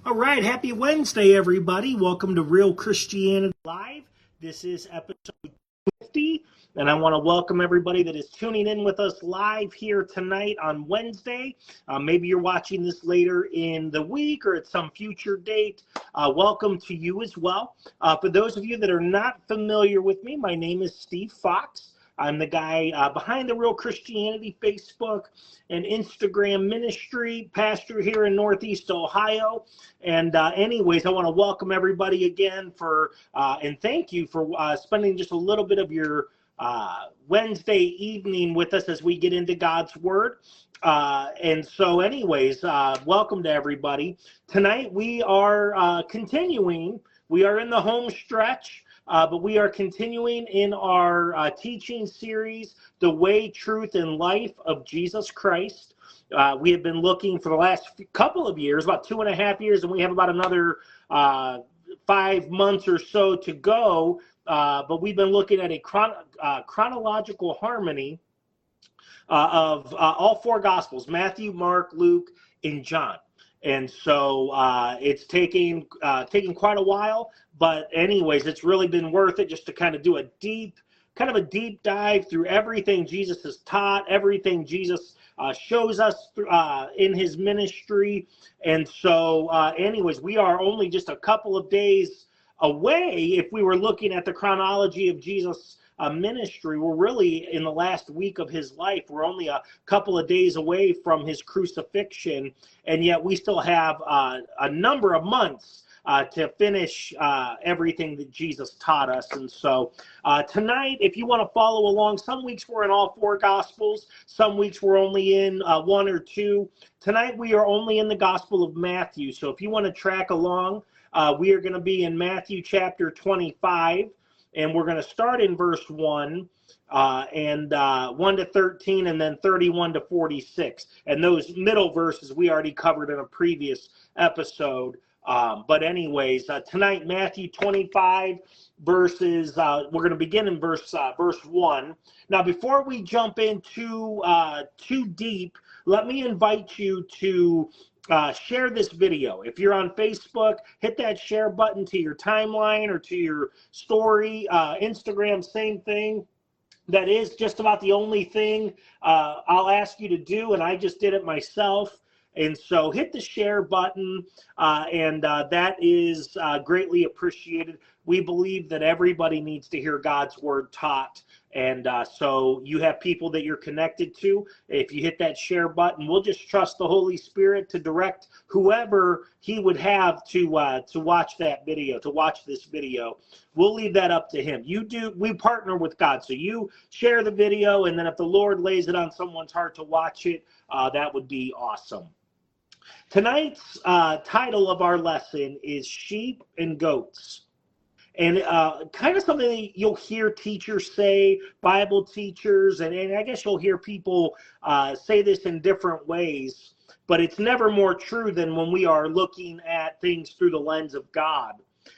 All right, happy Wednesday, everybody. Welcome to Real Christianity Live. This is episode 50, and I want to welcome everybody that is tuning in with us live here tonight on Wednesday. Maybe you're watching this later in the week or at some future date. Welcome to you as well. For those of you that are not familiar with me, my name is Steve Fox. I'm the guy behind the Real Christianity Facebook and Instagram ministry, pastor here in Northeast Ohio. And anyways, I want to welcome everybody again and thank you for spending just a little bit of your Wednesday evening with us as we get into God's Word. And so anyways, welcome to everybody. Tonight we are continuing. We are in the home stretch. But we are continuing in our teaching series, The Way, Truth, and Life of Jesus Christ. We have been looking for the last couple of years, about 2.5 years, and we have about another 5 months or so to go. But we've been looking at a chronological harmony of all four Gospels, Matthew, Mark, Luke, and John. And so it's taking quite a while, but anyways, it's really been worth it just to kind of do a deep dive through everything Jesus has taught, everything Jesus shows us in his ministry. And so anyways, we are only just a couple of days away. If we were looking at the chronology of Jesus' ministry, we're really in the last week of his life. We're only a couple of days away from his crucifixion, and yet we still have a number of months to finish everything that Jesus taught us. And so tonight, if you want to follow along, some weeks we're in all four Gospels, some weeks we're only in one or two. Tonight we are only in the Gospel of Matthew. So if you want to track along, we are going to be in Matthew chapter 25. And we're going to start in verse 1 and 1 to 13 and then 31 to 46. And those middle verses we already covered in a previous episode. But anyways, tonight, Matthew 25 verses, we're going to begin in verse 1. Now, before we jump in too deep, let me invite you to share this video. If you're on Facebook, hit that share button to your timeline or to your story. Instagram, same thing. That is just about the only thing I'll ask you to do, and I just did it myself. And so hit the share button, and that is greatly appreciated. We believe that everybody needs to hear God's word taught. And so you have people that you're connected to. If you hit that share button, we'll just trust the Holy Spirit to direct whoever he would have to watch that video, to watch this video. We'll leave that up to him. We partner with God. So you share the video, and then if the Lord lays it on someone's heart to watch it, that would be awesome. Tonight's title of our lesson is Sheep and Goats. And kind of something that you'll hear teachers say, Bible teachers, and I guess you'll hear people say this in different ways, but it's never more true than when we are looking at things through the lens of God,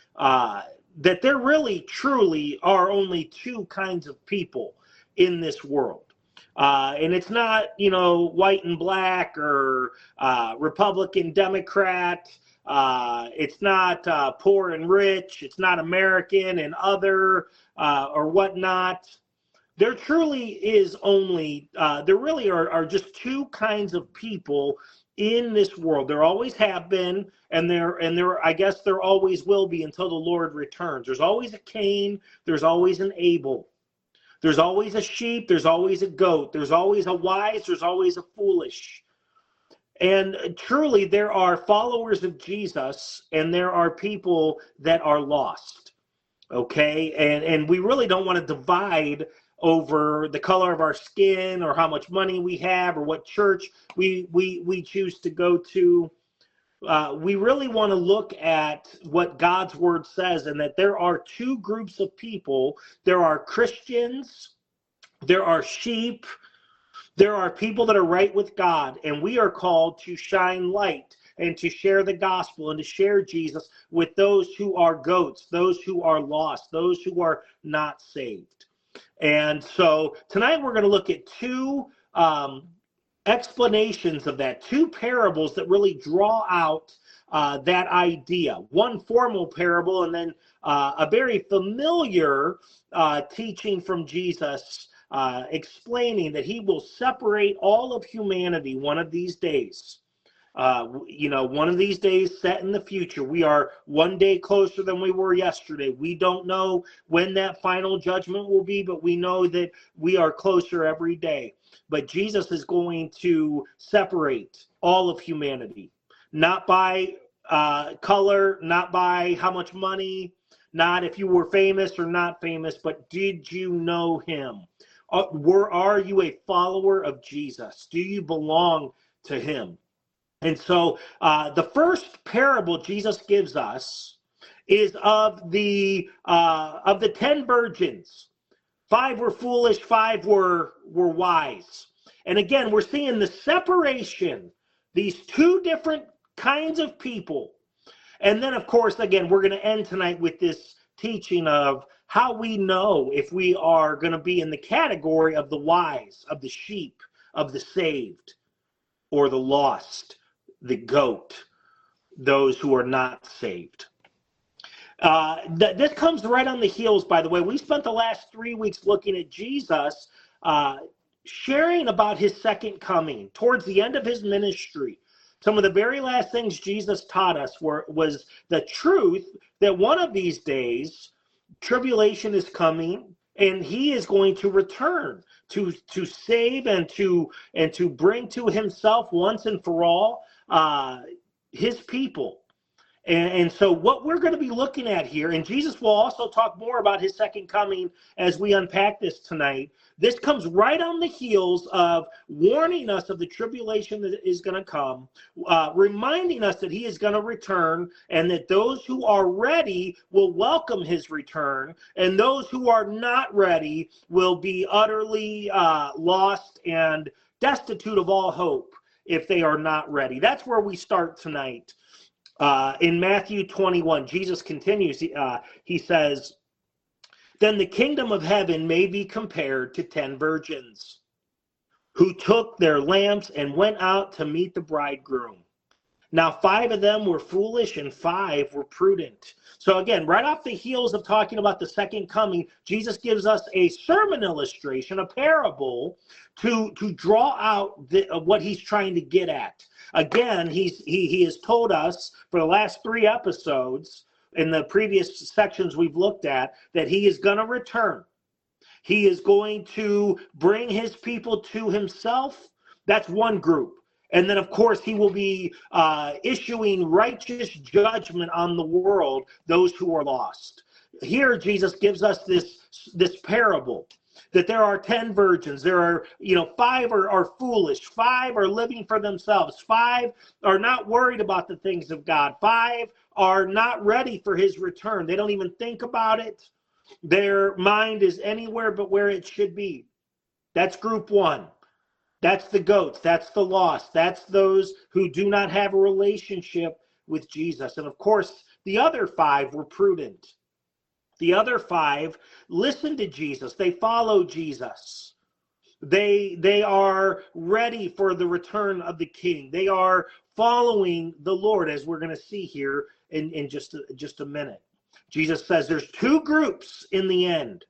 that there really, truly are only two kinds of people in this world. And it's not, white and black or Republican, Democrat. It's not poor and rich. It's not American and other or whatnot. There truly is only, there really are just two kinds of people in this world. There always have been, and there I guess there always will be until the Lord returns. There's always a Cain. There's always an Abel. There's always a sheep, there's always a goat, there's always a wise, there's always a foolish. And truly, there are followers of Jesus, and there are people that are lost, okay? And we really don't want to divide over the color of our skin or how much money we have or what church we choose to go to. We really want to look at what God's word says, and that there are two groups of people. There are Christians, there are sheep, there are people that are right with God, and we are called to shine light and to share the gospel and to share Jesus with those who are goats, those who are lost, those who are not saved. And so tonight we're going to look at two explanations of that, two parables that really draw out that idea. One formal parable, and then a very familiar teaching from Jesus explaining that he will separate all of humanity one of these days. One of these days set in the future. We are one day closer than we were yesterday. We don't know when that final judgment will be, but we know that we are closer every day. But Jesus is going to separate all of humanity, not by color, not by how much money, not if you were famous or not famous, but did you know him? Are you a follower of Jesus? Do you belong to him? And so the first parable Jesus gives us is of the 10 virgins. 5 were foolish, 5 were wise. And again, we're seeing the separation, these two different kinds of people. And then, of course, again, we're going to end tonight with this teaching of how we know if we are going to be in the category of the wise, of the sheep, of the saved, or the lost, the goat, those who are not saved. This comes right on the heels, by the way. We spent the last 3 weeks looking at Jesus sharing about his second coming towards the end of his ministry. Some of the very last things Jesus taught us was the truth that one of these days, tribulation is coming, and he is going to return to save and to bring to himself once and for all his people. And so what we're going to be looking at here, and Jesus will also talk more about his second coming as we unpack this tonight. This comes right on the heels of warning us of the tribulation that is going to come, reminding us that he is going to return, and that those who are ready will welcome his return, and those who are not ready will be utterly lost and destitute of all hope if they are not ready. That's where we start tonight. In Matthew 21, Jesus continues, he says, "Then the kingdom of heaven may be compared to 10 virgins who took their lamps and went out to meet the bridegroom. Now 5 of them were foolish and 5 were prudent." So again, right off the heels of talking about the second coming, Jesus gives us a sermon illustration, a parable, to draw out what he's trying to get at. Again, he has told us for the last 3 episodes in the previous sections we've looked at that he is going to return. He is going to bring his people to himself. That's one group. And then, of course, he will be issuing righteous judgment on the world, those who are lost. Here, Jesus gives us this parable that there are 10 virgins. There are, 5 are foolish. 5 are living for themselves. 5 are not worried about the things of God. 5 are not ready for his return. They don't even think about it. Their mind is anywhere but where it should be. That's group 1. That's the goats. That's the lost. That's those who do not have a relationship with Jesus. And of course, the other 5 were prudent. The other 5 listen to Jesus. They follow Jesus. They are ready for the return of the King. They are following the Lord, as we're going to see here in just a minute. Jesus says there's 2 groups in the end.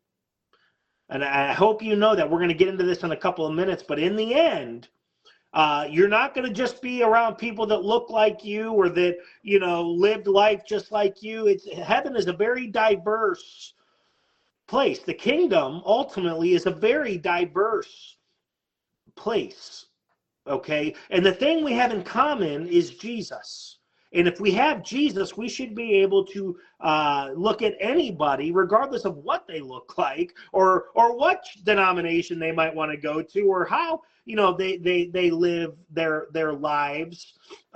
And I hope you know that. We're going to get into this in a couple of minutes. But in the end, you're not going to just be around people that look like you or that, lived life just like you. Heaven is a very diverse place. The kingdom ultimately is a very diverse place. Okay? And the thing we have in common is Jesus. And if we have Jesus, we should be able to look at anybody, regardless of what they look like, or what denomination they might want to go to, or how they live their lives.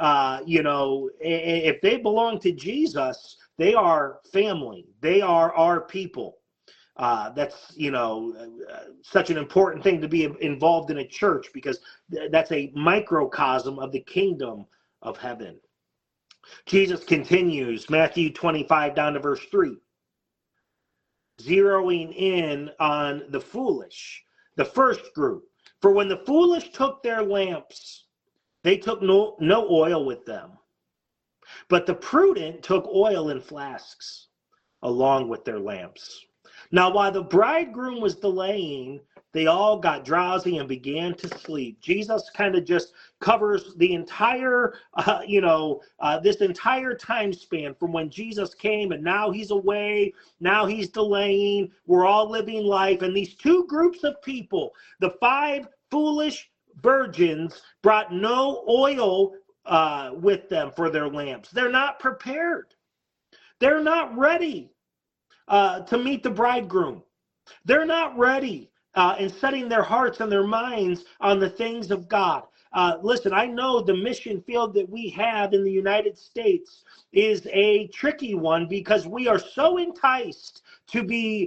If they belong to Jesus, they are family. They are our people. That's such an important thing to be involved in a church, because that's a microcosm of the kingdom of heaven. Jesus continues, Matthew 25 down to verse 3, zeroing in on the foolish, the first group. For when the foolish took their lamps, they took no oil with them. But the prudent took oil in flasks along with their lamps. Now, while the bridegroom was delaying, they all got drowsy and began to sleep. Jesus kind of just covers the entire, this entire time span from when Jesus came and now he's away, now he's delaying. We're all living life. And these two groups of people, the 5 foolish virgins, brought no oil with them for their lamps. They're not prepared. They're not ready to meet the bridegroom. They're not ready in setting their hearts and their minds on the things of God. Listen, I know the mission field that we have in the United States is a tricky one because we are so enticed to be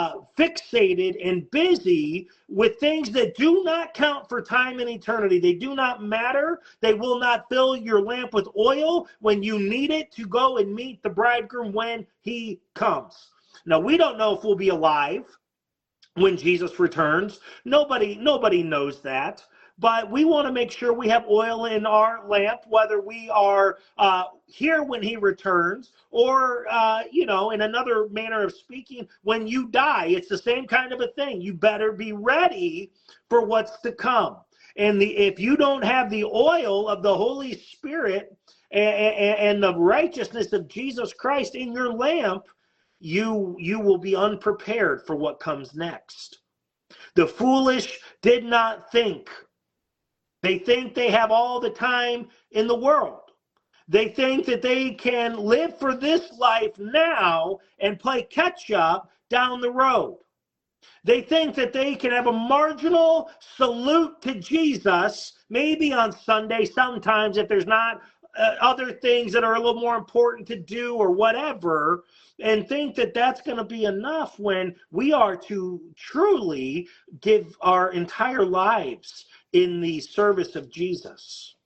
fixated and busy with things that do not count for time and eternity. They do not matter. They will not fill your lamp with oil when you need it to go and meet the bridegroom when he comes. Now, we don't know if we'll be alive when Jesus returns. Nobody knows that. But we want to make sure we have oil in our lamp, whether we are here when he returns or, in another manner of speaking, when you die. It's the same kind of a thing. You better be ready for what's to come. And if you don't have the oil of the Holy Spirit and the righteousness of Jesus Christ in your lamp, you will be unprepared for what comes next. The foolish did not think. They think they have all the time in the world. They think that they can live for this life now and play catch up down the road. They think that they can have a marginal salute to Jesus, maybe on Sunday, sometimes if there's not other things that are a little more important to do or whatever, and think that that's going to be enough when we are to truly give our entire lives in the service of Jesus.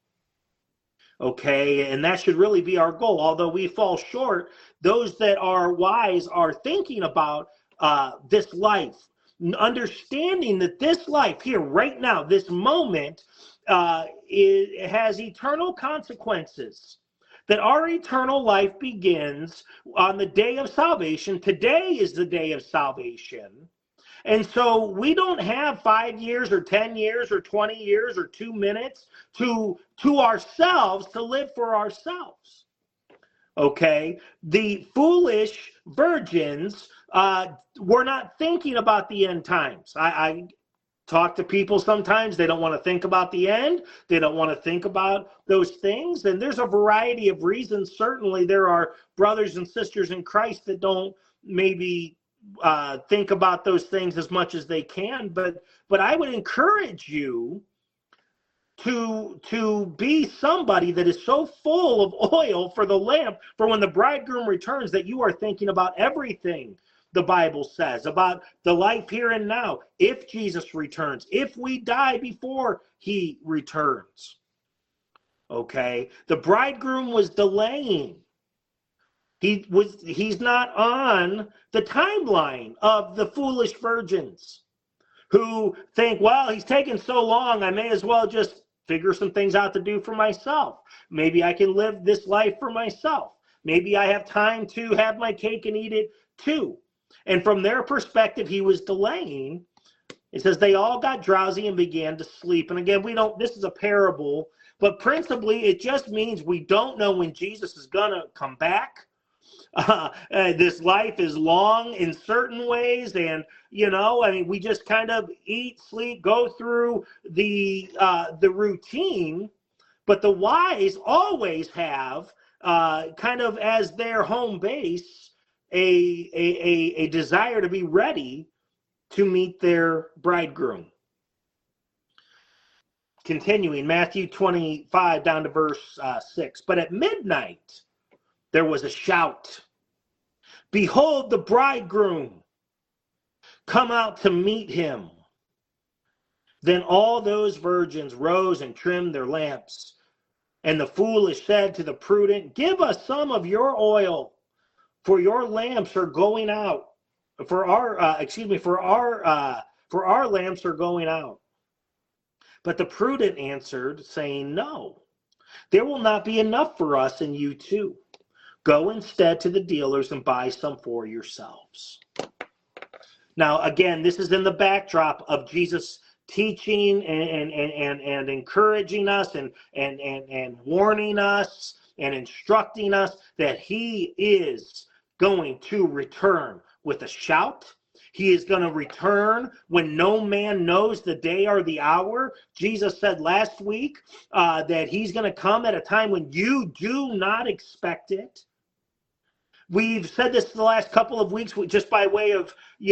Okay, and that should really be our goal. Although we fall short, those that are wise are thinking about this life, understanding that this life here, right now, this moment, it has eternal consequences. That our eternal life begins on the day of salvation. Today is the day of salvation. And so we don't have 5 years or 10 years or 20 years or 2 minutes to ourselves to live for ourselves. Okay? The foolish virgins were not thinking about the end times. I talk to people sometimes, they don't want to think about the end. They don't want to think about those things. And there's a variety of reasons. Certainly there are brothers and sisters in Christ that don't maybe think about those things as much as they can. But I would encourage you to be somebody that is so full of oil for the lamp for when the bridegroom returns that you are thinking about everything the Bible says about the life here and now. If Jesus returns, if we die before he returns. Okay, the bridegroom was delaying. He's not on the timeline of the foolish virgins who think, well, he's taking so long, I may as well just figure some things out to do for myself. Maybe I can live this life for myself. Maybe I have time to have my cake and eat it too. And from their perspective, he was delaying. It says they all got drowsy and began to sleep. And again, this is a parable, but principally it just means we don't know when Jesus is going to come back. This life is long in certain ways, and we just kind of eat, sleep, go through the routine. But the wise always have kind of as their home base a desire to be ready to meet their bridegroom. Continuing, Matthew 25 down to verse 6. But at midnight there was a shout. Behold, the bridegroom, come out to meet him. Then all those virgins rose and trimmed their lamps. And the foolish said to the prudent, give us some of your oil, for your lamps are going out. For our lamps are going out. But the prudent answered, saying, No, there will not be enough for us and you too. Go instead to the dealers and buy some for yourselves. Now, again, this is in the backdrop of Jesus teaching and encouraging us and warning us and instructing us that he is going to return with a shout. He is going to return when no man knows the day or the hour. Jesus said last week that he's going to come at a time when you do not expect it. We've said this the last couple of weeks just by way of,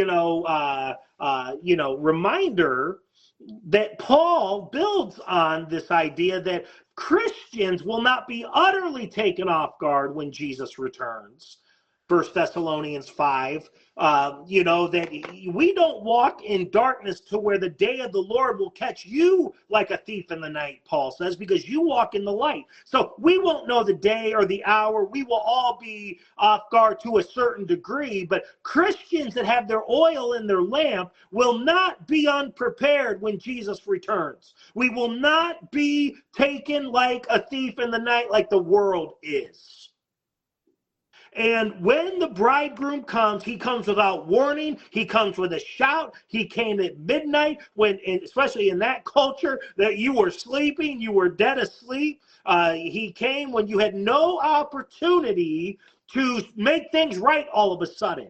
reminder that Paul builds on this idea that Christians will not be utterly taken off guard when Jesus returns. 1 Thessalonians 5, that we don't walk in darkness to where the day of the Lord will catch you like a thief in the night, Paul says, because you walk in the light. So we won't know the day or the hour. We will all be off guard to a certain degree, but Christians that have their oil in their lamp will not be unprepared when Jesus returns. We will not be taken like a thief in the night like the world is. And when the bridegroom comes, he comes without warning. He comes with a shout. He came at midnight, when, especially in that culture, that you were sleeping, you were dead asleep. He came when you had no opportunity to make things right all of a sudden.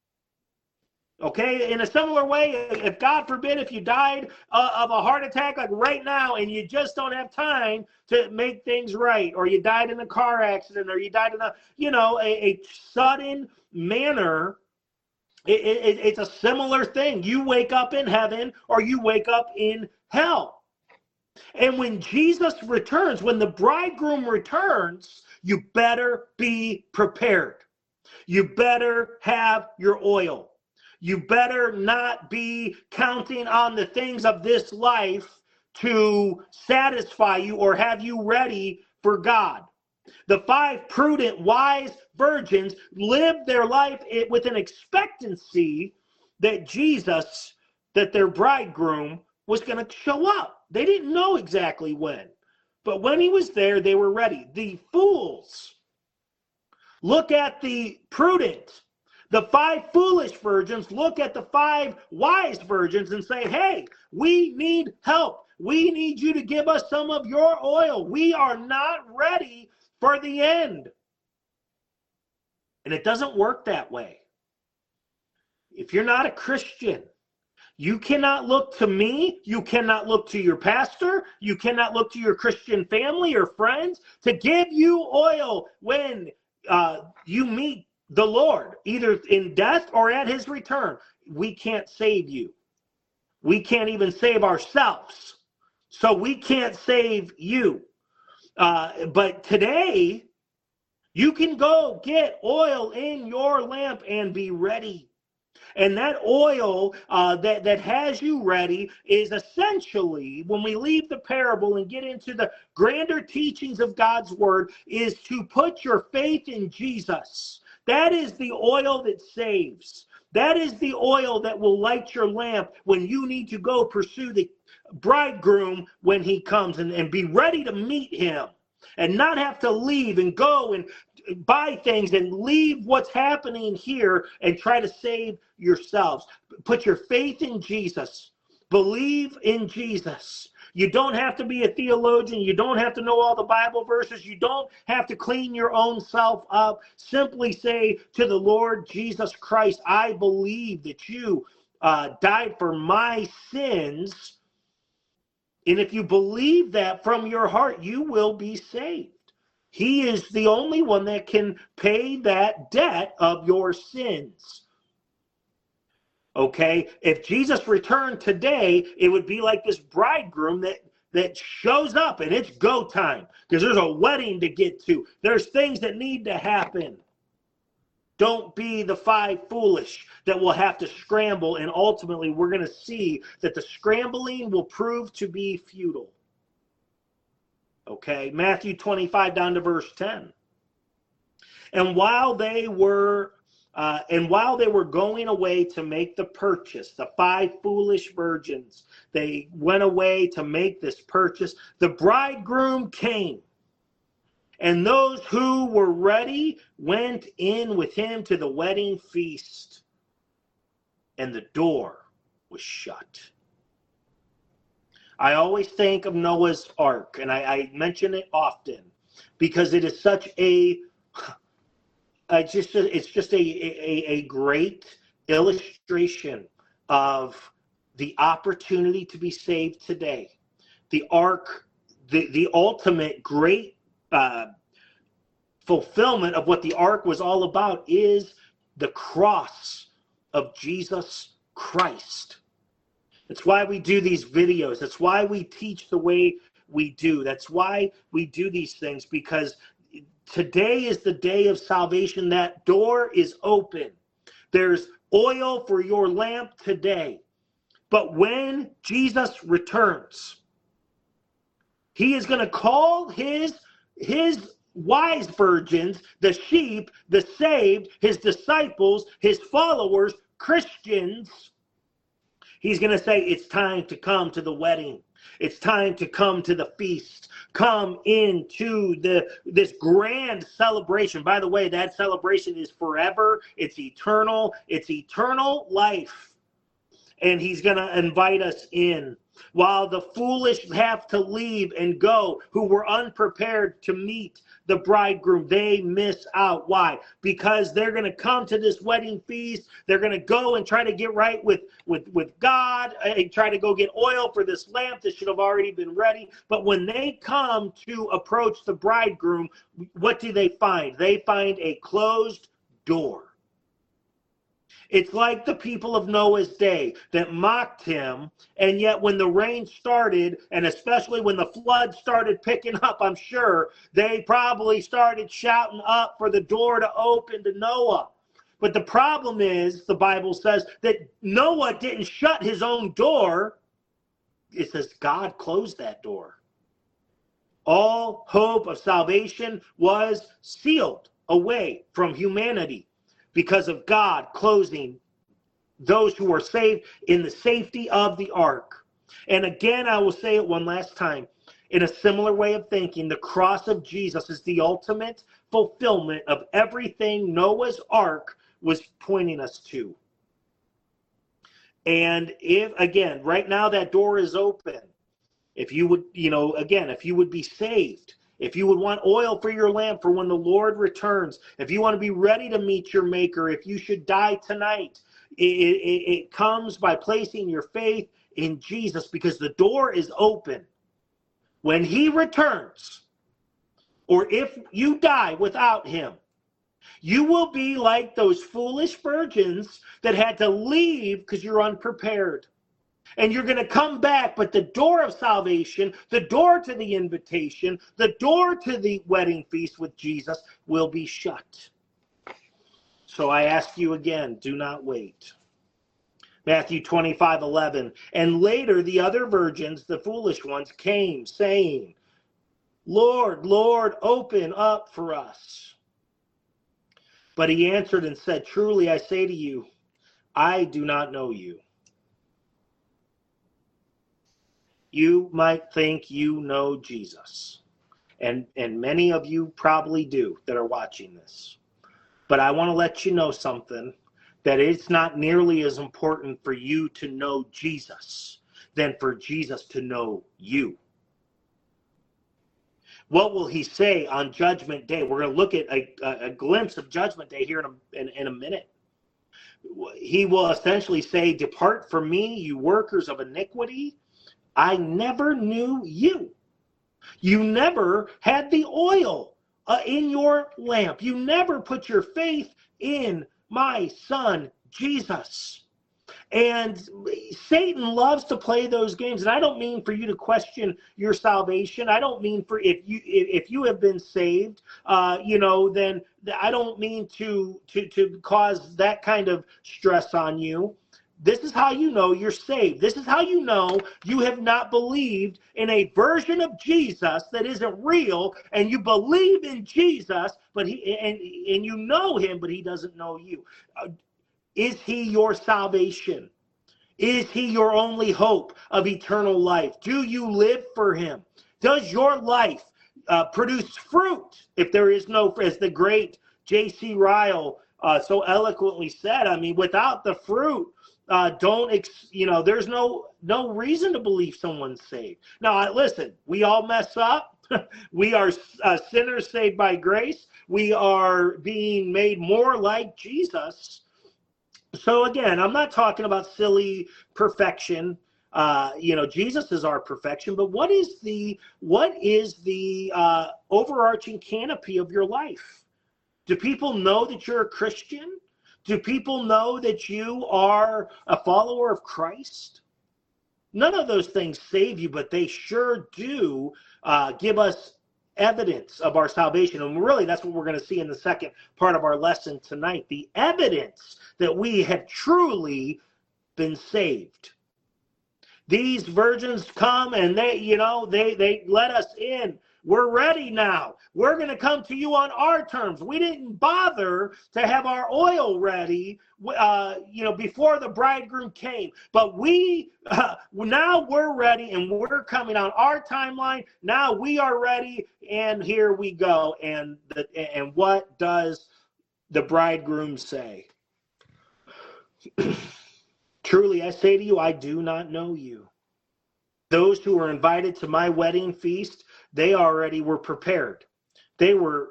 Okay, in a similar way, if God forbid, if you died of a heart attack like right now and you just don't have time to make things right, or you died in a car accident, or you died in a sudden manner, it's a similar thing. You wake up in heaven or you wake up in hell. And when Jesus returns, when the bridegroom returns, you better be prepared. You better have your oil. You better not be counting on the things of this life to satisfy you or have you ready for God. The 5 prudent, wise virgins lived their life with an expectancy that Jesus, that their bridegroom, was going to show up. They didn't know exactly when, but when he was there, they were ready. The fools look at the prudent. The 5 foolish virgins look at the 5 wise virgins and say, hey, we need help. We need you to give us some of your oil. We are not ready for the end. And it doesn't work that way. If you're not a Christian, you cannot look to me. You cannot look to your pastor. You cannot look to your Christian family or friends to give you oil when you meet the Lord, either in death or at his return. We can't save you. We can't even save ourselves. So we can't save you. But today, you can go get oil in your lamp and be ready. And that oil that has you ready is essentially, when we leave the parable and get into the grander teachings of God's word, is to put your faith in Jesus. That is the oil that saves. That is the oil that will light your lamp when you need to go pursue the bridegroom when he comes, and be ready to meet him and not have to leave and go and buy things and leave what's happening here and try to save yourselves. Put your faith in Jesus. Believe in Jesus. You don't have to be a theologian. You don't have to know all the Bible verses. You don't have to clean your own self up. Simply say to the Lord Jesus Christ, I believe that you died for my sins. And if you believe that from your heart, you will be saved. He is the only one that can pay that debt of your sins. Okay, if Jesus returned today, it would be like this bridegroom that shows up and it's go time, because there's a wedding to get to. There's things that need to happen. Don't be the 5 foolish that will have to scramble, and ultimately we're going to see that the scrambling will prove to be futile. Okay, Matthew 25 down to verse 10. And while they were And while they were going away to make the purchase, the 5 foolish virgins, they went away to make this purchase. The bridegroom came, and those who were ready went in with him to the wedding feast, and the door was shut. I always think of Noah's Ark, and I mention it often because it is such a it's just a great illustration of the opportunity to be saved today. The ark, the ultimate great fulfillment of what the ark was all about is the cross of Jesus Christ. That's why we do these videos. That's why we teach the way we do. That's why we do these things, because today is the day of salvation. That door is open. There's oil for your lamp today. But when Jesus returns, he is going to call his wise virgins, the sheep, the saved, his disciples, his followers, Christians. He's going to say, it's time to come to the wedding. It's time to come to the feast. Come into this grand celebration. By the way, that celebration is forever. It's eternal. It's eternal life. And he's going to invite us in. While the foolish have to leave and go, who were unprepared to meet the bridegroom, they miss out. Why? Because they're going to come to this wedding feast. They're going to go and try to get right with God, and try to go get oil for this lamp that should have already been ready. But when they come to approach the bridegroom, what do they find? They find a closed door. It's like the people of Noah's day that mocked him, and yet when the rain started, and especially when the flood started picking up, I'm sure, they probably started shouting up for the door to open to Noah. But the problem is, the Bible says, that Noah didn't shut his own door. It says God closed that door. All hope of salvation was sealed away from humanity, because of God closing those who are saved in the safety of the ark. And again, I will say it one last time. In a similar way of thinking, the cross of Jesus is the ultimate fulfillment of everything Noah's ark was pointing us to. And if, again, right now that door is open, if you would, if you would be saved, if you would want oil for your lamp for when the Lord returns, if you want to be ready to meet your Maker, if you should die tonight, it comes by placing your faith in Jesus, because the door is open. When he returns, or if you die without him, you will be like those foolish virgins that had to leave because you're unprepared. And you're going to come back, but the door of salvation, the door to the invitation, the door to the wedding feast with Jesus will be shut. So I ask you again, do not wait. Matthew 25:11. And later the other virgins, the foolish ones, came saying, Lord, Lord, open up for us. But he answered and said, truly I say to you, I do not know you. You might think you know Jesus, and many of you probably do that are watching this. But I want to let you know something, that it's not nearly as important for you to know Jesus than for Jesus to know you. What will he say on Judgment Day? We're going to look at a glimpse of Judgment Day here in a minute. He will essentially say, depart from me, you workers of iniquity. I never knew you. You never had the oil in your lamp. You never put your faith in my son, Jesus. And Satan loves to play those games. And I don't mean for you to question your salvation. I don't mean for if you have been saved, then I don't mean to cause that kind of stress on you. This is how you know you're saved. This is how you know you have not believed in a version of Jesus that isn't real, and you believe in Jesus, but and you know him, but he doesn't know you. Is he your salvation? Is he your only hope of eternal life? Do you live for him? Does your life produce fruit? If there is no, as the great J.C. Ryle so eloquently said, I mean, without the fruit, there's no reason to believe someone's saved. Now, listen, we all mess up. We are sinners saved by grace. We are being made more like Jesus. So again, I'm not talking about silly perfection. Jesus is our perfection, but what is the overarching canopy of your life? Do people know that you're a Christian? Do people know that you are a follower of Christ? None of those things save you, but they sure do give us evidence of our salvation. And really, that's what we're going to see in the second part of our lesson tonight. The evidence that we have truly been saved. These virgins come and they let us in. We're ready now. We're going to come to you on our terms. We didn't bother to have our oil ready, before the bridegroom came. But now we're ready, and we're coming on our timeline. Now we are ready, and here we go. And what does the bridegroom say? Truly, I say to you, I do not know you. Those who were invited to my wedding feast, they already were prepared. They were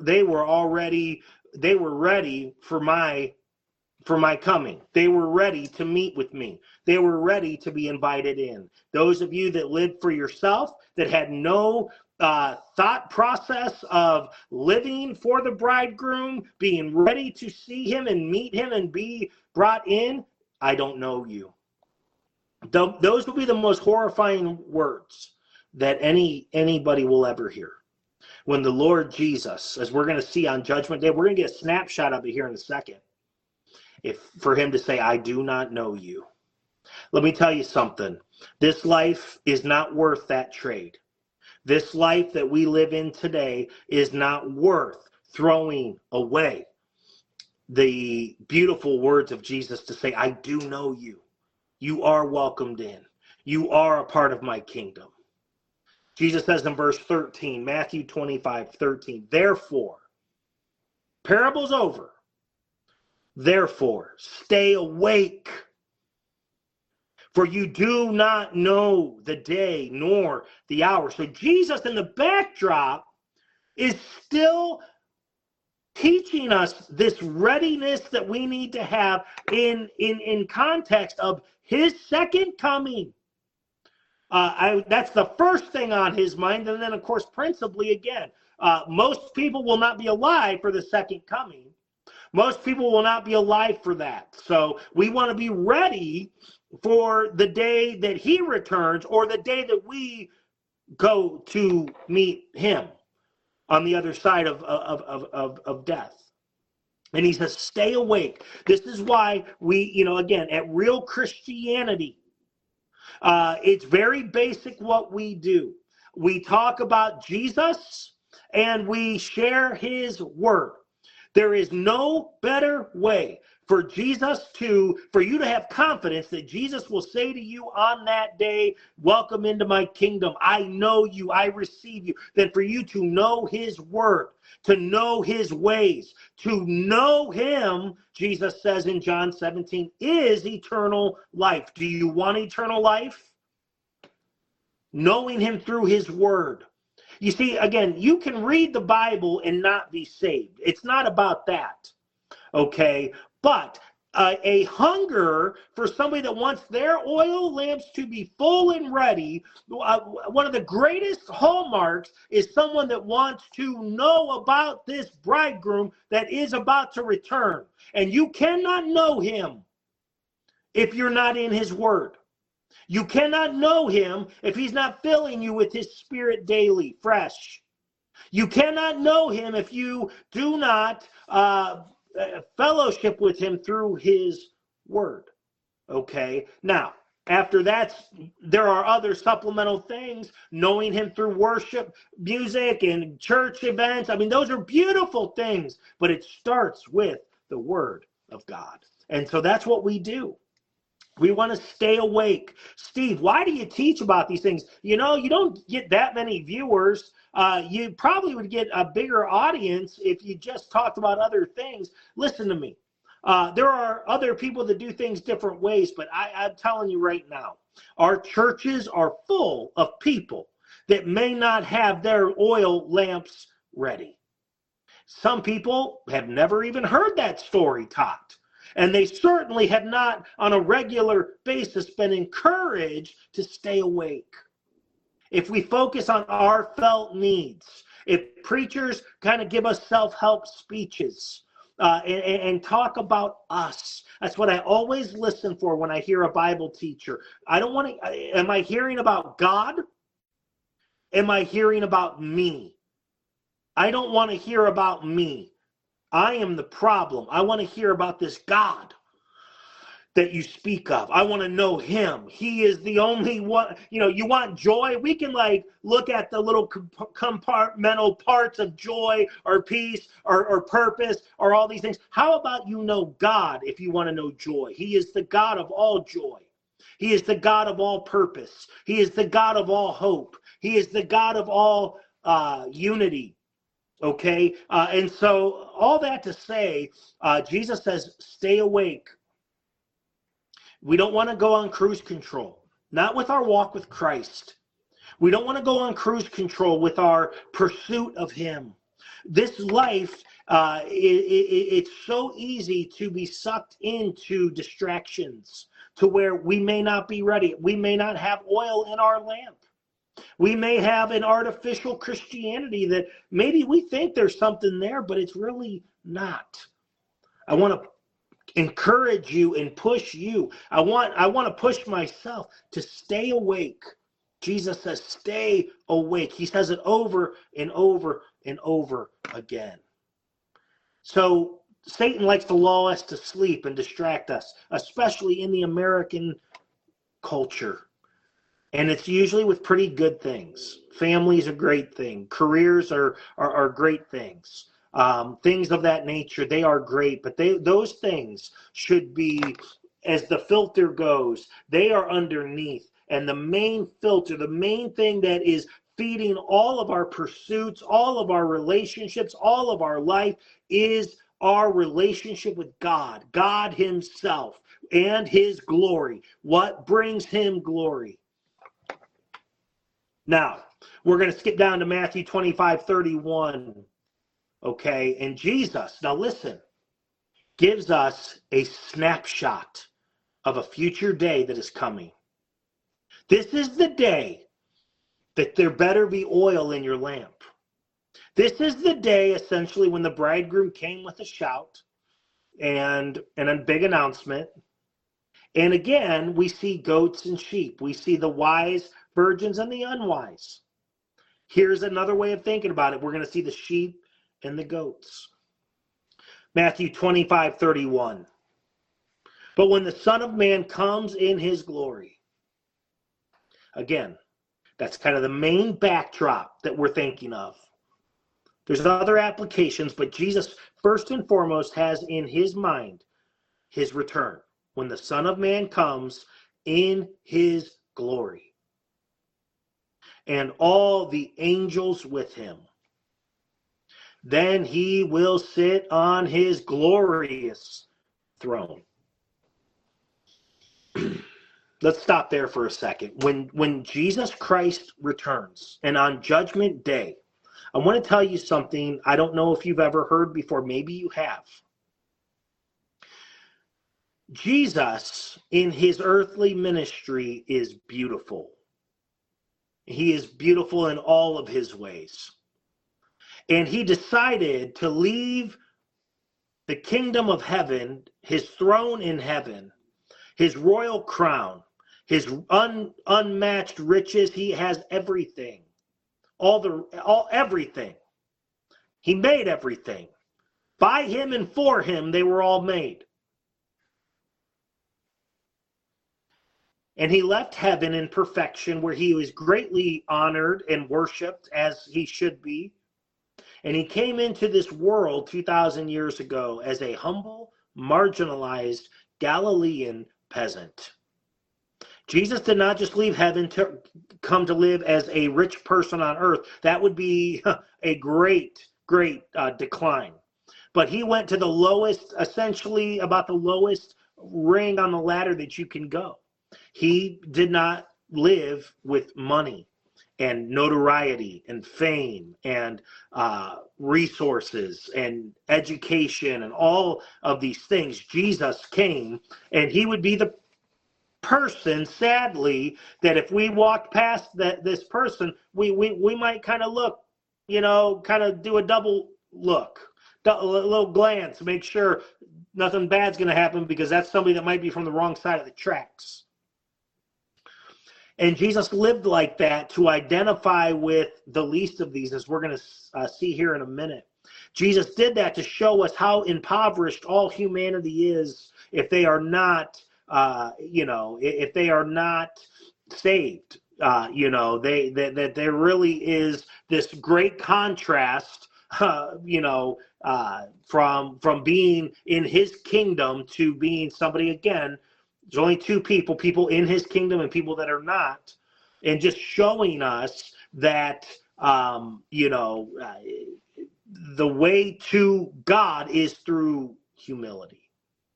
ready for my coming. They were ready to meet with me. They were ready to be invited in. Those of you that lived for yourself, that had no thought process of living for the bridegroom, being ready to see him and meet him and be brought in, I don't know you. Those will be the most horrifying words that anybody will ever hear. When the Lord Jesus, as we're going to see on Judgment Day, we're going to get a snapshot of it here in a second. For him to say, I do not know you. Let me tell you something. This life is not worth that trade. This life that we live in today is not worth throwing away the beautiful words of Jesus to say, I do know you. You are welcomed in. You are a part of my kingdom. Jesus says in verse 13, Matthew 25:13, therefore, parable's over. Therefore, stay awake, for you do not know the day nor the hour. So Jesus in the backdrop is still teaching us this readiness that we need to have in context of his second coming. That's the first thing on his mind. And then, of course, principally, again, most people will not be alive for the second coming. Most people will not be alive for that. So we want to be ready for the day that he returns, or the day that we go to meet him on the other side of death. And he says, stay awake. This is why we, again, at Real Christianity, it's very basic what we do. We talk about Jesus and we share his word. There is no better way for you to have confidence that Jesus will say to you on that day, welcome into my kingdom. I know you, I receive you. Than for you to know his word, to know his ways, to know him, Jesus says in John 17, is eternal life. Do you want eternal life? Knowing him through his word. You see, again, you can read the Bible and not be saved. It's not about that, okay? But a hunger for somebody that wants their oil lamps to be full and ready, one of the greatest hallmarks is someone that wants to know about this bridegroom that is about to return. And you cannot know him if you're not in his word. You cannot know him if he's not filling you with his spirit daily, fresh. You cannot know him if you do not fellowship with him through his word. Okay. Now, after that, there are other supplemental things, knowing him through worship, music, and church events. I mean, those are beautiful things, but it starts with the Word of God. And so that's what we do. We want to stay awake. Steve, why do you teach about these things? You know, you don't get that many viewers. You probably would get a bigger audience if you just talked about other things. Listen to me. There are other people that do things different ways, but I'm telling you right now, our churches are full of people that may not have their oil lamps ready. Some people have never even heard that story taught. And they certainly have not, on a regular basis, been encouraged to stay awake. If we focus on our felt needs, if preachers kind of give us self-help speeches and talk about us, that's what I always listen for when I hear a Bible teacher. I don't want to, am I hearing about God? Am I hearing about me? I don't want to hear about me. I am the problem. I want to hear about this God that you speak of. I want to know him. He is the only one. You know, you want joy? We can like look at the little compartmental parts of joy or peace or purpose or all these things. How about you know God if you want to know joy? He is the God of all joy. He is the God of all purpose. He is the God of all hope. He is the God of all unity. Okay, and so all that to say, Jesus says, stay awake. We don't want to go on cruise control, not with our walk with Christ. We don't want to go on cruise control with our pursuit of him. This life, it's so easy to be sucked into distractions to where we may not be ready. We may not have oil in our lamp. We may have an artificial Christianity that maybe we think there's something there, but it's really not. I want to encourage you and push you. I want to push myself to stay awake. Jesus says, stay awake. He says it over and over and over again. So Satan likes to lull us to sleep and distract us, especially in the American culture. And it's usually with pretty good things. Family's a great thing. Careers are great things. Things of that nature, they are great. But those things should be, as the filter goes, they are underneath. And the main filter, the main thing that is feeding all of our pursuits, all of our relationships, all of our life is our relationship with God, God himself and his glory. What brings him glory? Now, we're going to skip down to Matthew 25:31, okay? And Jesus, now listen, gives us a snapshot of a future day that is coming. This is the day that there better be oil in your lamp. This is the day, essentially, when the bridegroom came with a shout and a big announcement. And again, we see goats and sheep. We see the wise virgins and the unwise. Here's another way of thinking about it. We're going to see the sheep and the goats. Matthew 25:31. But when the Son of Man comes in his glory. Again, that's kind of the main backdrop that we're thinking of. There's other applications, but Jesus, first and foremost, has in his mind his return. When the Son of Man comes in his glory. And all the angels with him. Then he will sit on his glorious throne. Let's stop there for a second. When Jesus Christ returns, and on Judgment Day, I want to tell you something I don't know if you've ever heard before. Maybe you have. Jesus, in his earthly ministry, is beautiful. He is beautiful in all of his ways. And he decided to leave the kingdom of heaven, his throne in heaven, his royal crown, his unmatched riches. He has everything. Everything. He made everything. By him and for him, they were all made. And he left heaven in perfection, where he was greatly honored and worshiped as he should be. And he came into this world 2,000 years ago as a humble, marginalized Galilean peasant. Jesus did not just leave heaven to come to live as a rich person on earth. That would be a great decline. But he went to the lowest, essentially about the lowest ring on the ladder that you can go. He did not live with money and notoriety and fame and resources and education and all of these things. Jesus came, and he would be the person, sadly, that if we walked past this person, we might kind of look, kind of do a double look, a little glance, make sure nothing bad's going to happen, because that's somebody that might be from the wrong side of the tracks. And Jesus lived like that to identify with the least of these, as we're going to see here in a minute. Jesus did that to show us how impoverished all humanity is if they are not, if they are not saved. That there really is this great contrast, from being in his kingdom to being somebody, again, there's only two people in his kingdom and people that are not, and just showing us that, the way to God is through humility.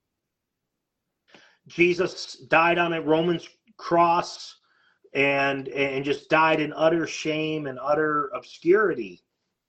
Jesus died on a Roman cross and just died in utter shame and utter obscurity.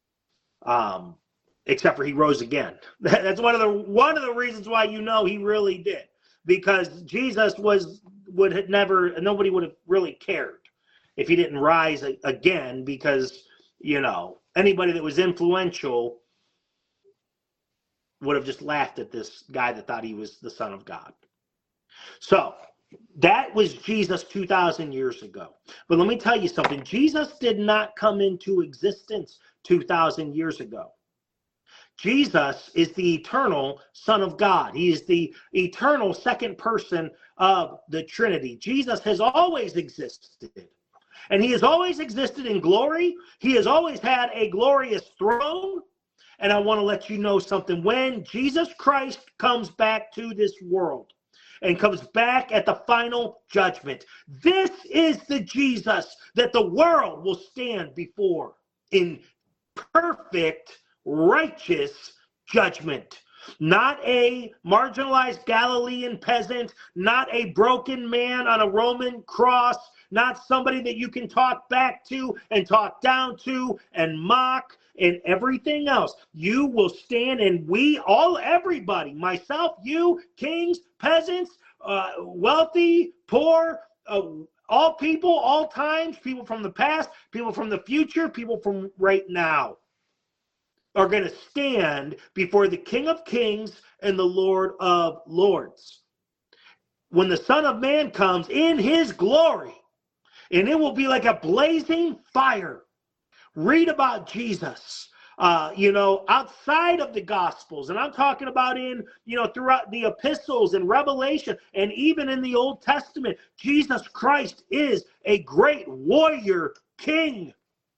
Except for he rose again. That's one of the reasons why he really did. Because Jesus nobody would have really cared if he didn't rise again, because, anybody that was influential would have just laughed at this guy that thought he was the Son of God. So that was Jesus 2,000 years ago. But let me tell you something. Jesus did not come into existence 2,000 years ago. Jesus is the eternal Son of God. He is the eternal second person of the Trinity. Jesus has always existed. And he has always existed in glory. He has always had a glorious throne. And I want to let you know something. When Jesus Christ comes back to this world and comes back at the final judgment, this is the Jesus that the world will stand before in perfect righteous judgment. Not a marginalized Galilean peasant, not a broken man on a Roman cross, not somebody that you can talk back to and talk down to and mock and everything else. You will stand, and everybody, myself, you, kings, peasants, wealthy, poor, all people, all times, people from the past, people from the future, people from right now, are going to stand before the King of Kings and the Lord of Lords when the Son of Man comes in his glory, and it will be like a blazing fire. Read about Jesus, outside of the Gospels, and I'm talking about throughout the epistles and Revelation, and even in the Old Testament. Jesus Christ is a great warrior king.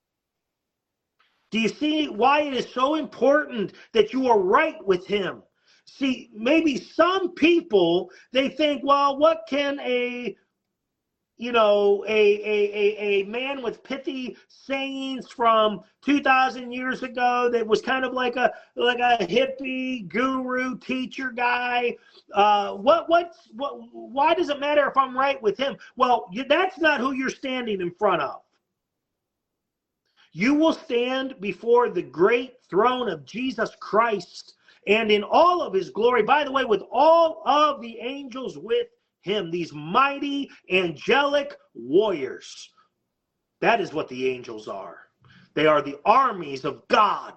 Do you see why it is so important that you are right with him? See, maybe some people, they think, well, what can a man with pithy sayings from 2,000 years ago that was kind of like a hippie guru teacher guy, why does it matter if I'm right with him? Well, that's not who you're standing in front of. You will stand before the great throne of Jesus Christ, and in all of his glory, by the way, with all of the angels with him, these mighty angelic warriors. That is what the angels are. They are the armies of God.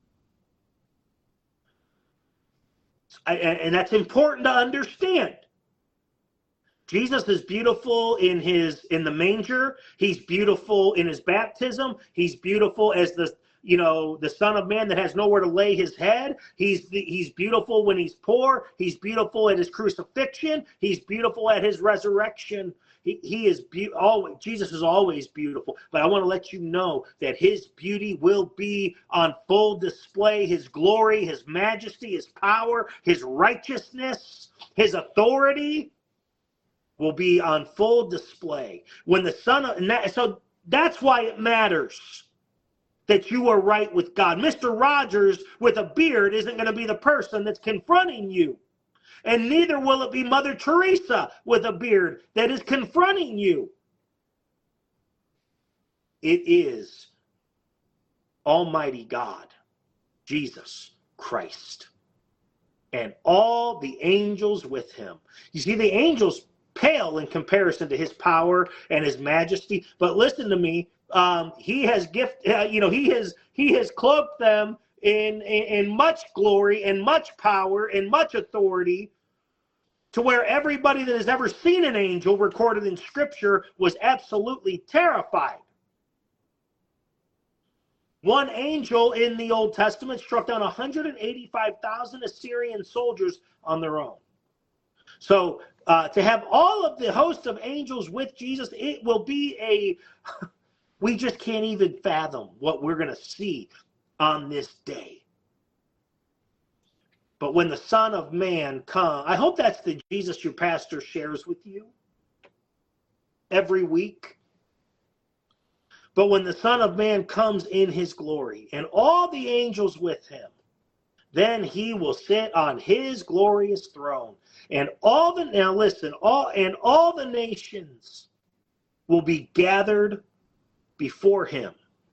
And that's important to understand. Jesus is beautiful in the manger. He's beautiful in his baptism. He's beautiful as the Son of Man that has nowhere to lay his head. He's beautiful when he's poor. He's beautiful at his crucifixion. He's beautiful at his resurrection. He is always, Jesus is always beautiful. But I want to let you know that his beauty will be on full display. His glory, his majesty, his power, his righteousness, his authority will be on full display. When the so that's why it matters that you are right with God. Mr. Rogers with a beard isn't going to be the person that's confronting you. And neither will it be Mother Teresa with a beard that is confronting you. It is Almighty God, Jesus Christ, and all the angels with him. You see, the angels pale in comparison to his power and his majesty. But listen to me, he has he has cloaked them in much glory and much power and much authority, to where everybody that has ever seen an angel recorded in Scripture was absolutely terrified. One angel in the Old Testament struck down 185,000 Assyrian soldiers on their own. So to have all of the host of angels with Jesus, it will be we just can't even fathom what we're going to see on this day. But when the Son of Man comes, I hope that's the Jesus your pastor shares with you every week. But when the Son of Man comes in his glory and all the angels with him, then he will sit on his glorious throne. And all the nations will be gathered before him.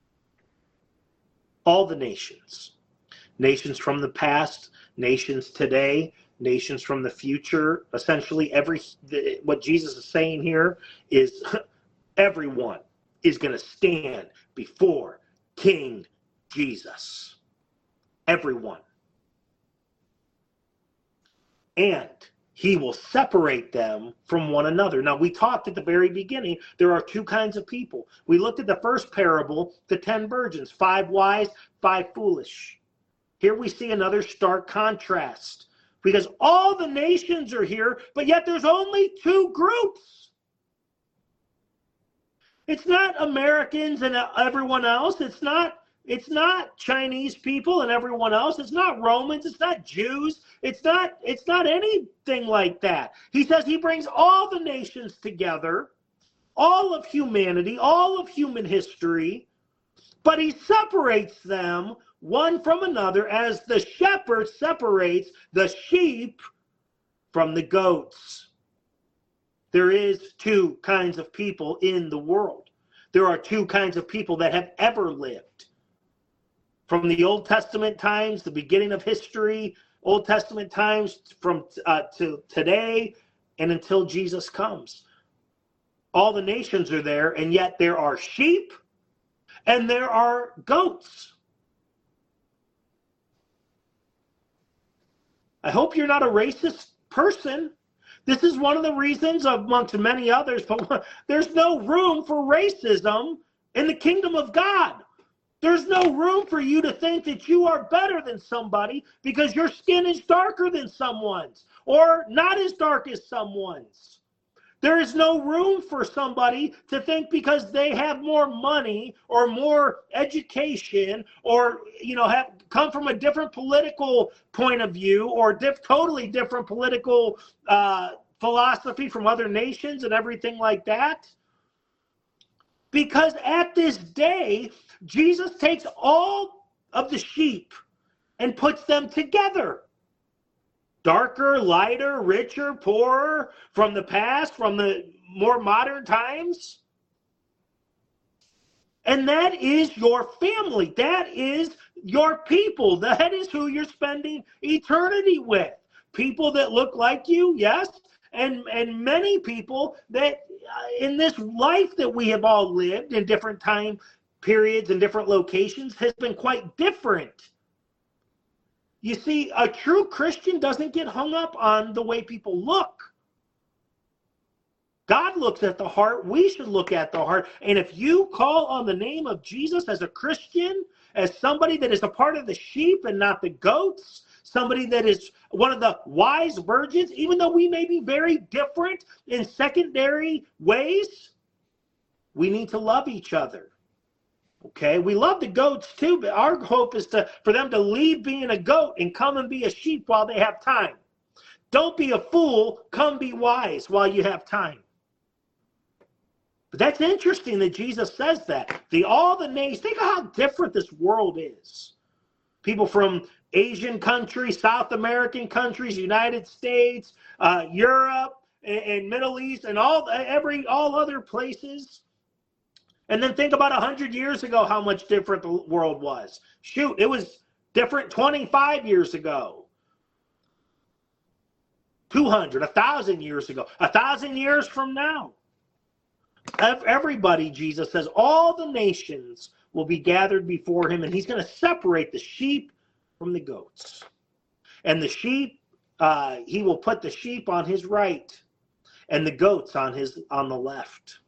All the nations. Nations from the past, nations today, nations from the future. Essentially, what Jesus is saying here is everyone is going to stand before King Jesus. Everyone. And he will separate them from one another. Now, we talked at the very beginning, there are two kinds of people. We looked at the first parable, the 10 virgins, 5 wise, 5 foolish. Here we see another stark contrast, because all the nations are here, but yet there's only 2 groups. It's not Americans and everyone else. It's not Chinese people and everyone else. It's not Romans. It's not Jews. It's not anything like that. He says he brings all the nations together, all of humanity, all of human history, but he separates them one from another, as the shepherd separates the sheep from the goats. There is 2 kinds of people in the world. There are 2 kinds of people that have ever lived. From the Old Testament times, the beginning of history, Old Testament times to today, and until Jesus comes. All the nations are there, and yet there are sheep and there are goats. I hope you're not a racist person. This is one of the reasons, amongst many others, but there's no room for racism in the kingdom of God. There's no room for you to think that you are better than somebody because your skin is darker than someone's or not as dark as someone's. There is no room for somebody to think because they have more money or more education or have come from a different political point of view or totally different political philosophy from other nations and everything like that. Because at this day, Jesus takes all of the sheep and puts them together. Darker, lighter, richer, poorer, from the past, from the more modern times. And that is your family. That is your people. That is who you're spending eternity with. People that look like you, yes, and many people that in this life that we have all lived in different time periods and different locations has been quite different. You see, a true Christian doesn't get hung up on the way people look. God looks at the heart. We should look at the heart. And if you call on the name of Jesus as a Christian as somebody that is a part of the sheep and not the goats, somebody that is one of the wise virgins, even though we may be very different in secondary ways, we need to love each other. Okay, we love the goats too, but our hope is for them to leave being a goat and come and be a sheep while they have time. Don't be a fool, come be wise while you have time. But that's interesting that Jesus says that. All the nations, think of how different this world is. People from Asian countries, South American countries, United States, Europe, and Middle East, and all other places. And then think about 100 years ago how much different the world was. Shoot, it was different 25 years ago. 200, 1,000 years ago. 1,000 years from now. Everybody, Jesus says, all the nations will be gathered before him, and he's going to separate the sheep from the goats. And the sheep, he will put the sheep on his right and the goats on the left.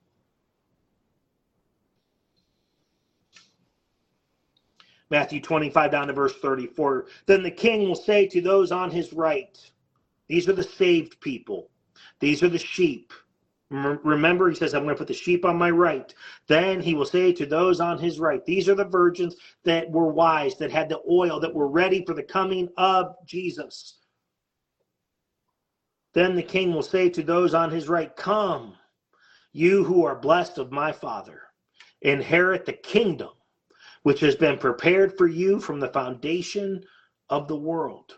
Matthew 25 down to verse 34. Then the king will say to those on his right, these are the saved people. These are the sheep. Remember, he says, I'm going to put the sheep on my right. Then he will say to those on his right, these are the virgins that were wise, that had the oil, that were ready for the coming of Jesus. Then the king will say to those on his right, come, you who are blessed of my Father, inherit the kingdom which has been prepared for you from the foundation of the world.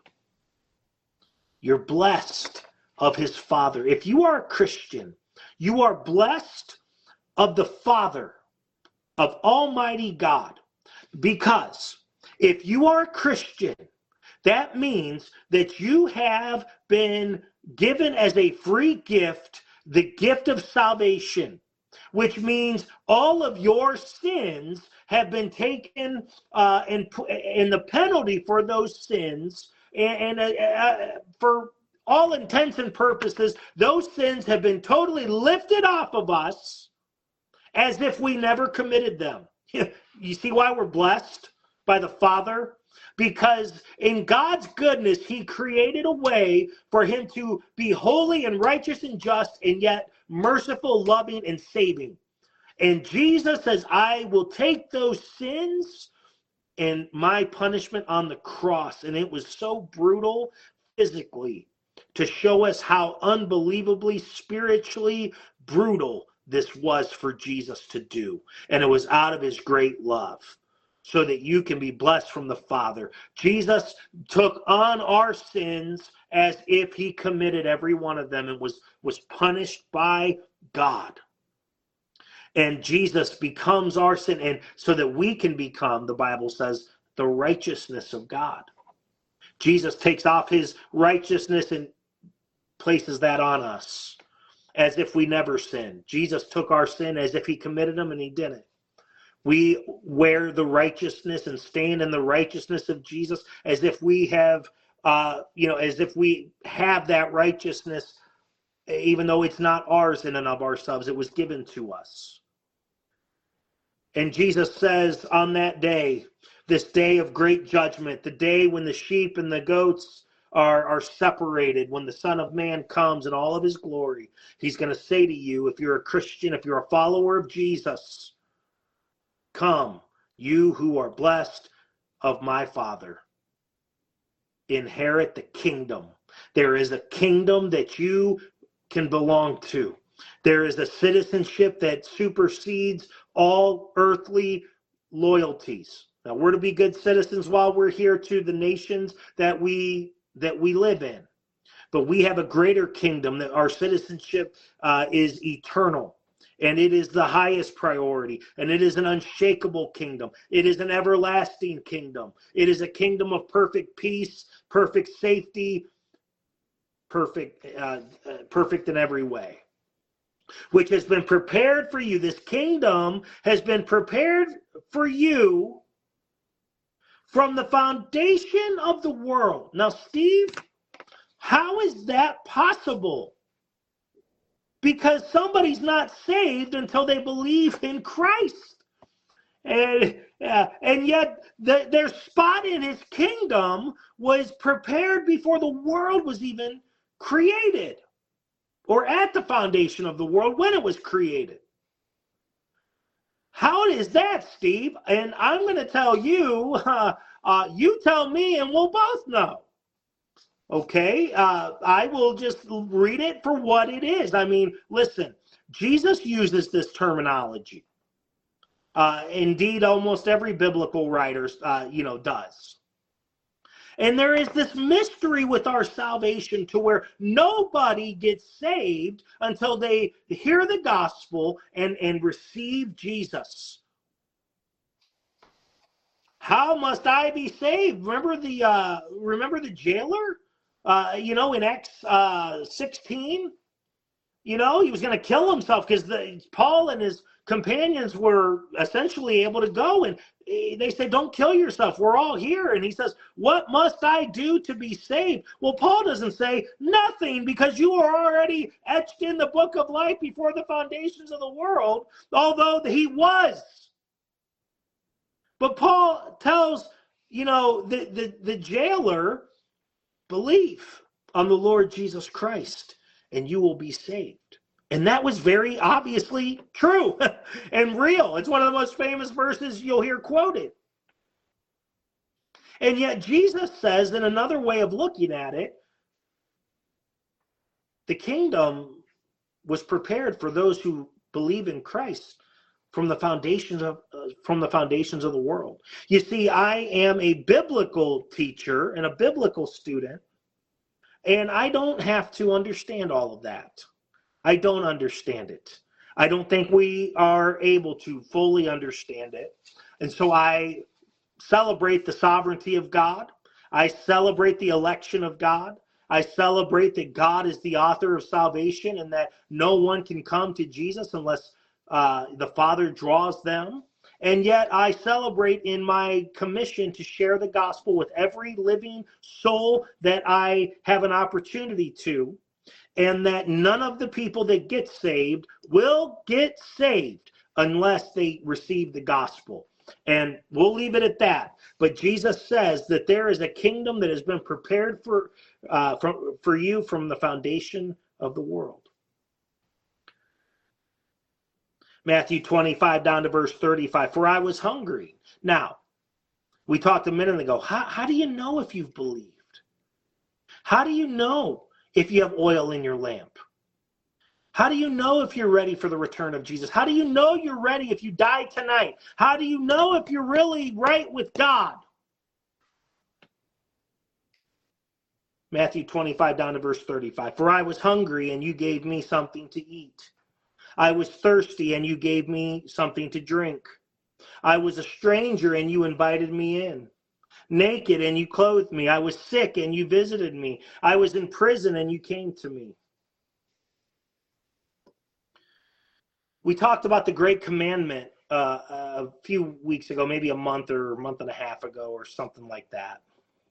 You're blessed of his Father. If you are a Christian, you are blessed of the Father, of Almighty God. Because if you are a Christian, that means that you have been given as a free gift the gift of salvation, which means all of your sins have been taken, and the penalty for those sins, and for all intents and purposes, those sins have been totally lifted off of us as if we never committed them. You see why we're blessed by the Father? Because in God's goodness, he created a way for him to be holy and righteous and just, and yet merciful, loving, and saving. And Jesus says, I will take those sins and my punishment on the cross. And it was so brutal physically to show us how unbelievably spiritually brutal this was for Jesus to do. And it was out of his great love, so that you can be blessed from the Father. Jesus took on our sins as if he committed every one of them and was punished by God. And Jesus becomes our sin, and so that we can become, the Bible says, the righteousness of God. Jesus takes off his righteousness and places that on us as if we never sinned. Jesus took our sin as if he committed them, and he didn't. We wear the righteousness and stand in the righteousness of Jesus as if we have, as if we have that righteousness, even though it's not ours in and of ourselves. It was given to us. And Jesus says on that day, this day of great judgment, the day when the sheep and the goats are separated, when the Son of Man comes in all of his glory, he's going to say to you, if you're a Christian, if you're a follower of Jesus, come, you who are blessed of my Father. Inherit the kingdom. There is a kingdom that you can belong to. There is a citizenship that supersedes all earthly loyalties. Now, we're to be good citizens while we're here to the nations that we live in. But we have a greater kingdom, that our citizenship is eternal. And it is the highest priority. And it is an unshakable kingdom. It is an everlasting kingdom. It is a kingdom of perfect peace, perfect safety, perfect in every way, which has been prepared for you. This kingdom has been prepared for you from the foundation of the world. Now, Steve, how is that possible? Because somebody's not saved until they believe in Christ. And And yet their spot in his kingdom was prepared before the world was even created, or at the foundation of the world when it was created. How is that, Steve? And I'm going to tell you, you tell me and we'll both know. Okay, I will just read it for what it is. I mean, listen, Jesus uses this terminology. Indeed, almost every biblical writer, does. And there is this mystery with our salvation to where nobody gets saved until they hear the gospel and receive Jesus. How must I be saved? Remember the jailer? In Acts 16, he was going to kill himself because Paul and his companions were essentially able to go, and they said, don't kill yourself. We're all here. And he says, what must I do to be saved? Well, Paul doesn't say nothing, because you are already etched in the book of life before the foundations of the world, although he was. But Paul tells, the jailer, believe on the Lord Jesus Christ and you will be saved. And that was very obviously true and real. It's one of the most famous verses you'll hear quoted. And yet Jesus says, in another way of looking at it, the kingdom was prepared for those who believe in Christ from the foundations of the world. You see, I am a biblical teacher and a biblical student, and I don't have to understand all of that. I don't understand it. I don't think we are able to fully understand it. And so I celebrate the sovereignty of God. I celebrate the election of God. I celebrate that God is the author of salvation and that no one can come to Jesus unless the Father draws them. And yet I celebrate in my commission to share the gospel with every living soul that I have an opportunity to, and that none of the people that get saved will get saved unless they receive the gospel. And we'll leave it at that. But Jesus says that there is a kingdom that has been prepared for you from the foundation of the world. Matthew 25 down to verse 35. For I was hungry. Now, we talked a minute ago. How do you know if you've believed? How do you know if you have oil in your lamp? How do you know if you're ready for the return of Jesus? How do you know you're ready if you die tonight? How do you know if you're really right with God? Matthew 25 down to verse 35. For I was hungry and you gave me something to eat. I was thirsty and you gave me something to drink. I was a stranger and you invited me in. Naked and you clothed me. I was sick and you visited me. I was in prison and you came to me. We talked about the Great Commandment a few weeks ago, maybe a month and a half ago or something like that.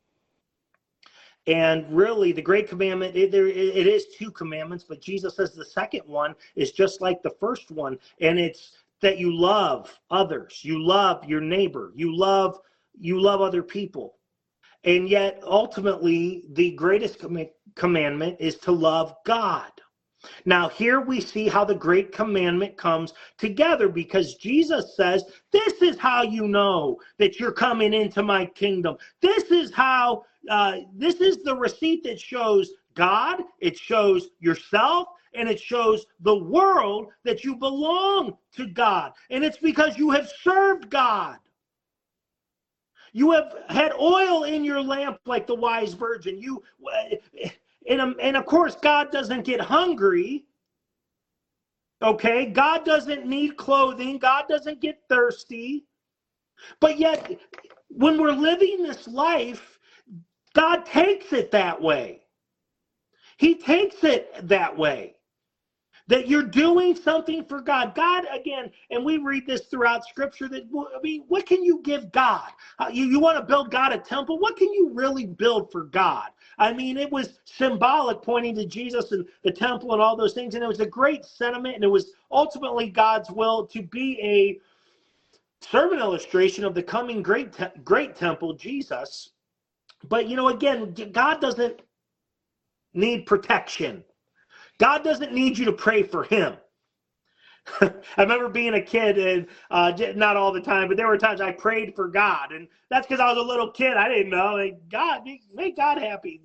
And really, the Great Commandment, it is two commandments, but Jesus says the second one is just like the first one, and it's that you love others, you love your neighbor, you love other people. And yet, ultimately, the greatest commandment is to love God. Now, here we see how the Great Commandment comes together, because Jesus says, this is how you know that you're coming into my kingdom. This is the receipt that shows God, it shows yourself, and it shows the world that you belong to God. And it's because you have served God. You have had oil in your lamp like the wise virgin. And of course, God doesn't get hungry. Okay? God doesn't need clothing. God doesn't get thirsty. But yet, when we're living this life, God takes it that way. He takes it that way. That you're doing something for God. God, again, and we read this throughout Scripture, what can you give God? You want to build God a temple? What can you really build for God? I mean, it was symbolic, pointing to Jesus and the temple and all those things, and it was a great sentiment, and it was ultimately God's will to be sermon illustration of the coming great temple, Jesus. But, again, God doesn't need protection. God doesn't need you to pray for him. I remember being a kid, and not all the time, but there were times I prayed for God, and that's because I was a little kid. I didn't know. God, make God happy.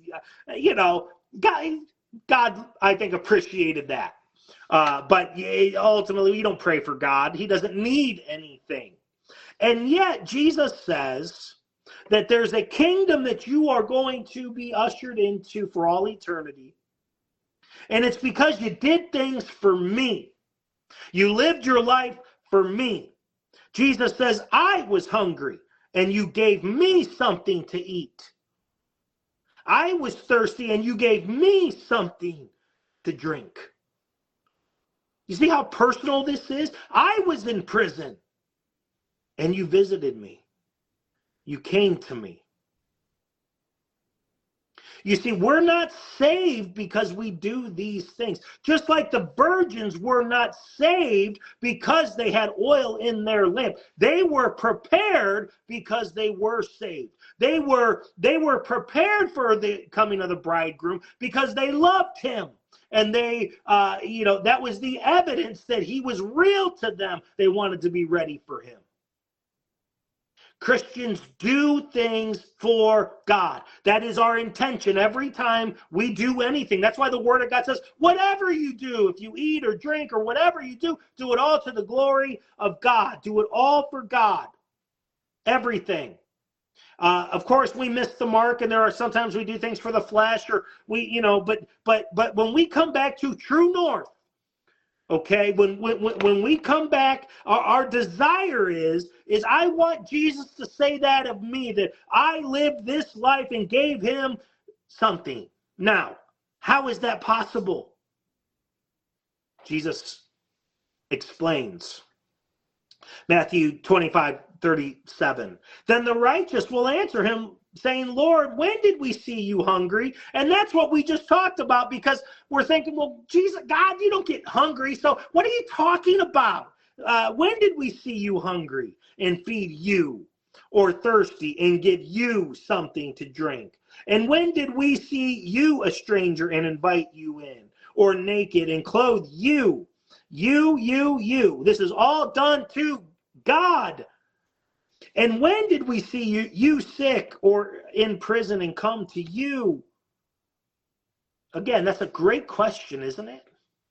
God, I think, appreciated that. But ultimately, we don't pray for God. He doesn't need anything. And yet, Jesus says that there's a kingdom that you are going to be ushered into for all eternity. And it's because you did things for me. You lived your life for me. Jesus says, I was hungry, and you gave me something to eat. I was thirsty, and you gave me something to drink. You see how personal this is? I was in prison, and you visited me. You came to me. You see, we're not saved because we do these things. Just like the virgins were not saved because they had oil in their lamp. They were prepared because they were saved. They were prepared for the coming of the bridegroom because they loved him. And they, that was the evidence that he was real to them. They wanted to be ready for him. Christians do things for God. That is our intention every time we do anything. That's why the Word of God says, whatever you do, if you eat or drink or whatever you do, do it all to the glory of God. Do it all for God. Everything. Of course, we miss the mark, and there are sometimes we do things for the flesh, or but when we come back to true north, okay, when we come back, our desire is I want Jesus to say that of me, that I lived this life and gave him something. Now, how is that possible? Jesus explains. Matthew 25:37. Then the righteous will answer him, saying, Lord, when did we see you hungry? And that's what we just talked about, because we're thinking, well, Jesus, God, you don't get hungry. So what are you talking about? When did we see you hungry and feed you, or thirsty and give you something to drink? And when did we see you a stranger and invite you in, or naked and clothe you? You. This is all done to God. And when did we see you sick or in prison and come to you? Again, that's a great question, isn't it?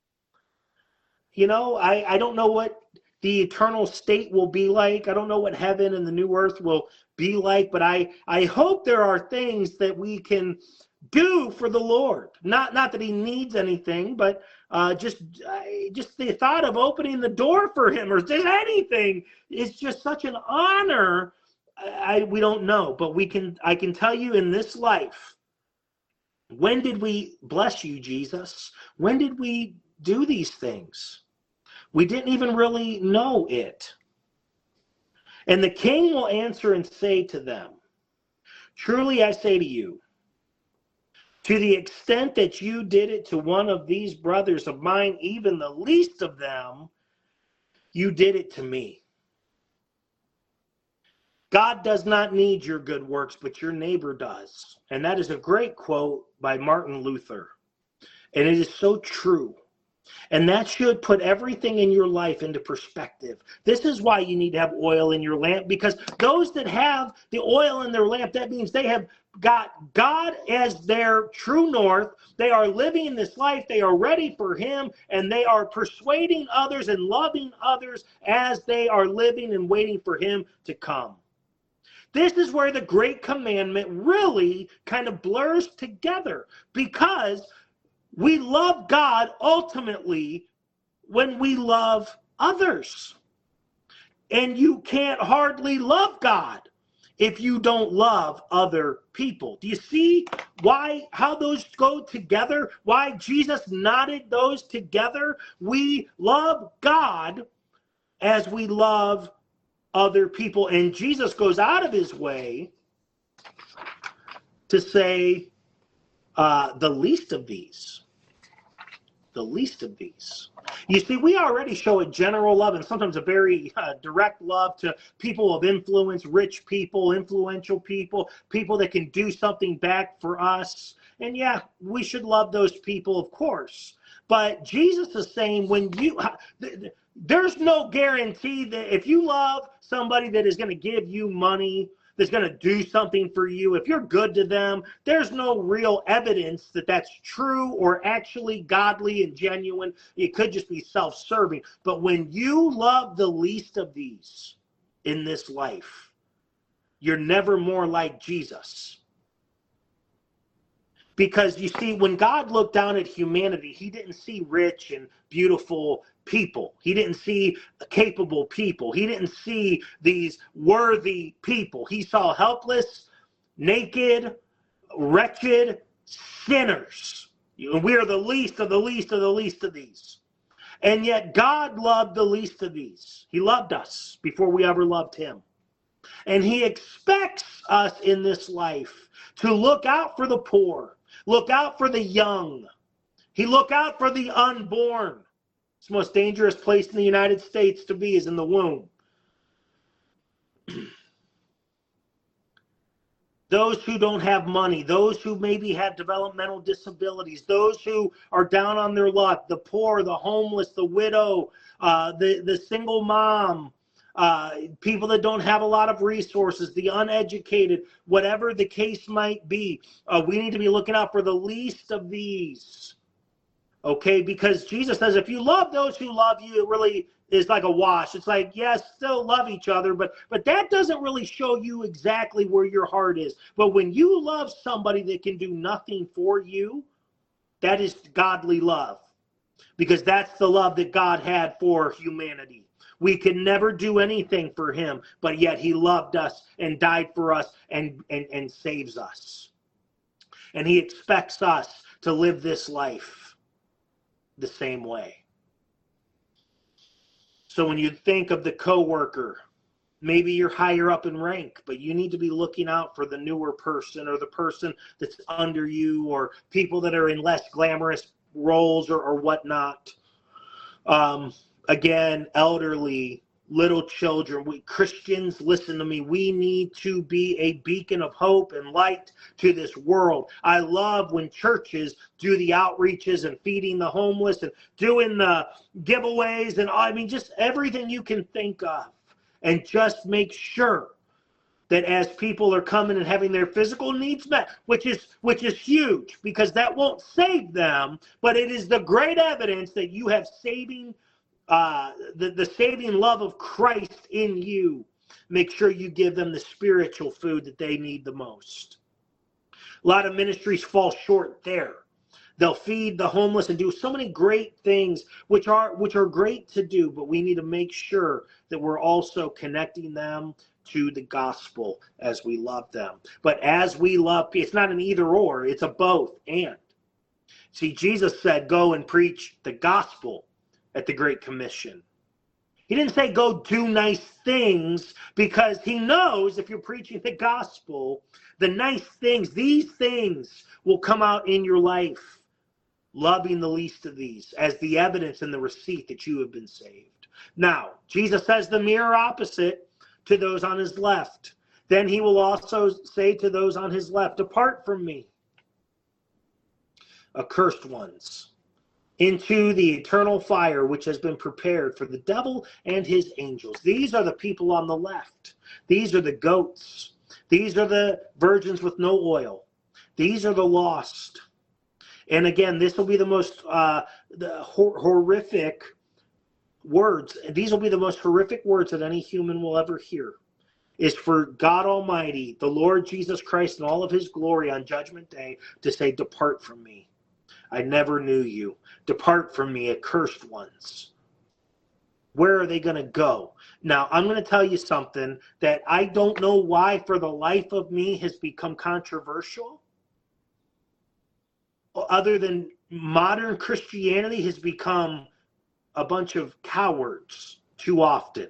I don't know what the eternal state will be like. I don't know what heaven and the new earth will be like, but I hope there are things that we can do for the Lord. Not that he needs anything, but just the thought of opening the door for him, or just anything, is just such an honor. We don't know, but I can tell you, in this life, when did we bless you, Jesus? When did we do these things? We didn't even really know it. And the king will answer and say to them, truly I say to you, to the extent that you did it to one of these brothers of mine, even the least of them, you did it to me. God does not need your good works, but your neighbor does. And that is a great quote by Martin Luther. And it is so true. And that should put everything in your life into perspective. This is why you need to have oil in your lamp, because those that have the oil in their lamp, that means they have got God as their true north. They are living this life. They are ready for him, and they are persuading others and loving others as they are living and waiting for him to come. This is where the great commandment really kind of blurs together, because we love God ultimately when we love others. And you can't hardly love God if you don't love other people. Do you see how those go together? Why Jesus knotted those together? We love God as we love other people. And Jesus goes out of his way to say, the least of these. You see, we already show a general love and sometimes a very direct love to people of influence, rich people, influential people, people that can do something back for us. And yeah, we should love those people, of course. But Jesus is saying there's no guarantee that if you love somebody that is going to give you money, that's going to do something for you, if you're good to them, there's no real evidence that that's true or actually godly and genuine. It could just be self-serving. But when you love the least of these in this life, you're never more like Jesus. Because you see, when God looked down at humanity, he didn't see rich and beautiful people. He didn't see capable people. He didn't see these worthy people. He saw helpless, naked, wretched sinners. We are the least of the least of the least of these. And yet God loved the least of these. He loved us before we ever loved him. And he expects us in this life to look out for the poor, look out for the young. He look out for the unborn. It's the most dangerous place in the United States to be is in the womb. Those who don't have money, those who maybe have developmental disabilities, those who are down on their luck, the poor, the homeless, the widow, the single mom, people that don't have a lot of resources, the uneducated, whatever the case might be. We need to be looking out for the least of these. Okay, because Jesus says if you love those who love you, it really is like a wash. It's like, yes, still love each other, but that doesn't really show you exactly where your heart is. But when you love somebody that can do nothing for you, that is godly love. Because that's the love that God had for humanity. We could never do anything for him, but yet he loved us and died for us and saves us. And he expects us to live this life the same way. So when you think of the coworker, maybe you're higher up in rank, but you need to be looking out for the newer person or the person that's under you or people that are in less glamorous roles or whatnot. Again, elderly, little children, we Christians, listen to me, we need to be a beacon of hope and light to this world. I love when churches do the outreaches and feeding the homeless and doing the giveaways and just everything you can think of. And just make sure that as people are coming and having their physical needs met, which is huge because that won't save them, but it is the great evidence that you have saving the saving love of Christ in you. Make sure you give them the spiritual food that they need the most. A lot of ministries fall short there. They'll feed the homeless and do so many great things, which are great to do, but we need to make sure that we're also connecting them to the gospel as we love them. But as we love, it's not an either or, it's a both and. See, Jesus said, go and preach the gospel at the Great Commission. He didn't say go do nice things because he knows if you're preaching the gospel, the nice things, these things will come out in your life. Loving the least of these as the evidence and the receipt that you have been saved. Now, Jesus says the mirror opposite to those on his left. Then he will also say to those on his left, depart from me, accursed ones, into the eternal fire which has been prepared for the devil and his angels. These are the people on the left. These are the goats. These are the virgins with no oil. These are the lost. And again, this will be the most horrific words. These will be the most horrific words that any human will ever hear. Is for God Almighty, the Lord Jesus Christ in all of his glory on Judgment Day to say, depart from me. I never knew you. Depart from me, accursed ones. Where are they going to go? Now, I'm going to tell you something that I don't know why for the life of me has become controversial. Other than modern Christianity has become a bunch of cowards too often.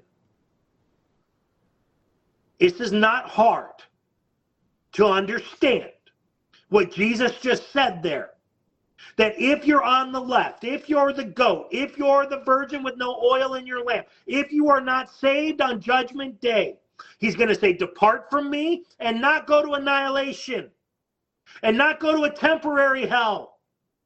This is not hard to understand what Jesus just said there. That if you're on the left, if you're the goat, if you're the virgin with no oil in your lamp, if you are not saved on Judgment Day, he's going to say, depart from me, and not go to annihilation, and not go to a temporary hell.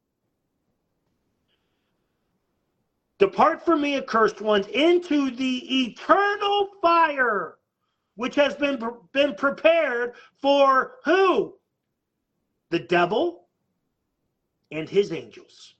Depart from me, accursed ones, into the eternal fire, which has been prepared for who? The devil and his angels.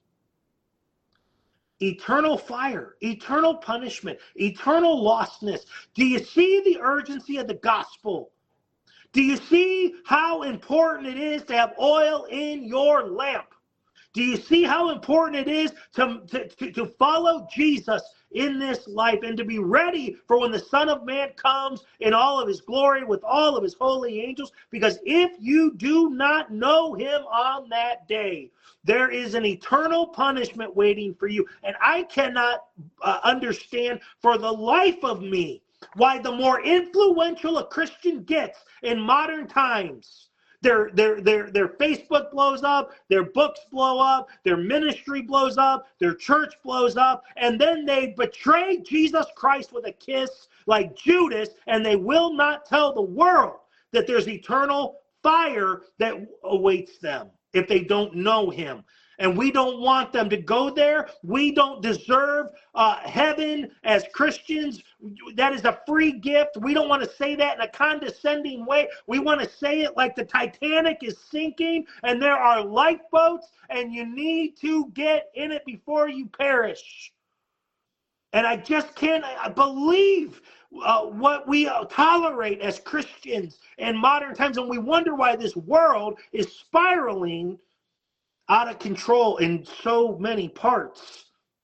Eternal fire, eternal punishment, eternal lostness. Do you see the urgency of the gospel? Do you see how important it is to have oil in your lamp? Do you see how important it is to follow Jesus in this life and to be ready for when the Son of Man comes in all of his glory with all of his holy angels? Because if you do not know him on that day, there is an eternal punishment waiting for you. And I cannot understand for the life of me why the more influential a Christian gets in modern times, their Facebook blows up, their books blow up, their ministry blows up, their church blows up, and then they betray Jesus Christ with a kiss like Judas, and they will not tell the world that there's eternal fire that awaits them if they don't know him. And we don't want them to go there. We don't deserve heaven as Christians. That is a free gift. We don't want to say that in a condescending way. We want to say it like the Titanic is sinking and there are lifeboats and you need to get in it before you perish. And I just can't believe what we tolerate as Christians in modern times. And we wonder why this world is spiraling out of control in so many parts.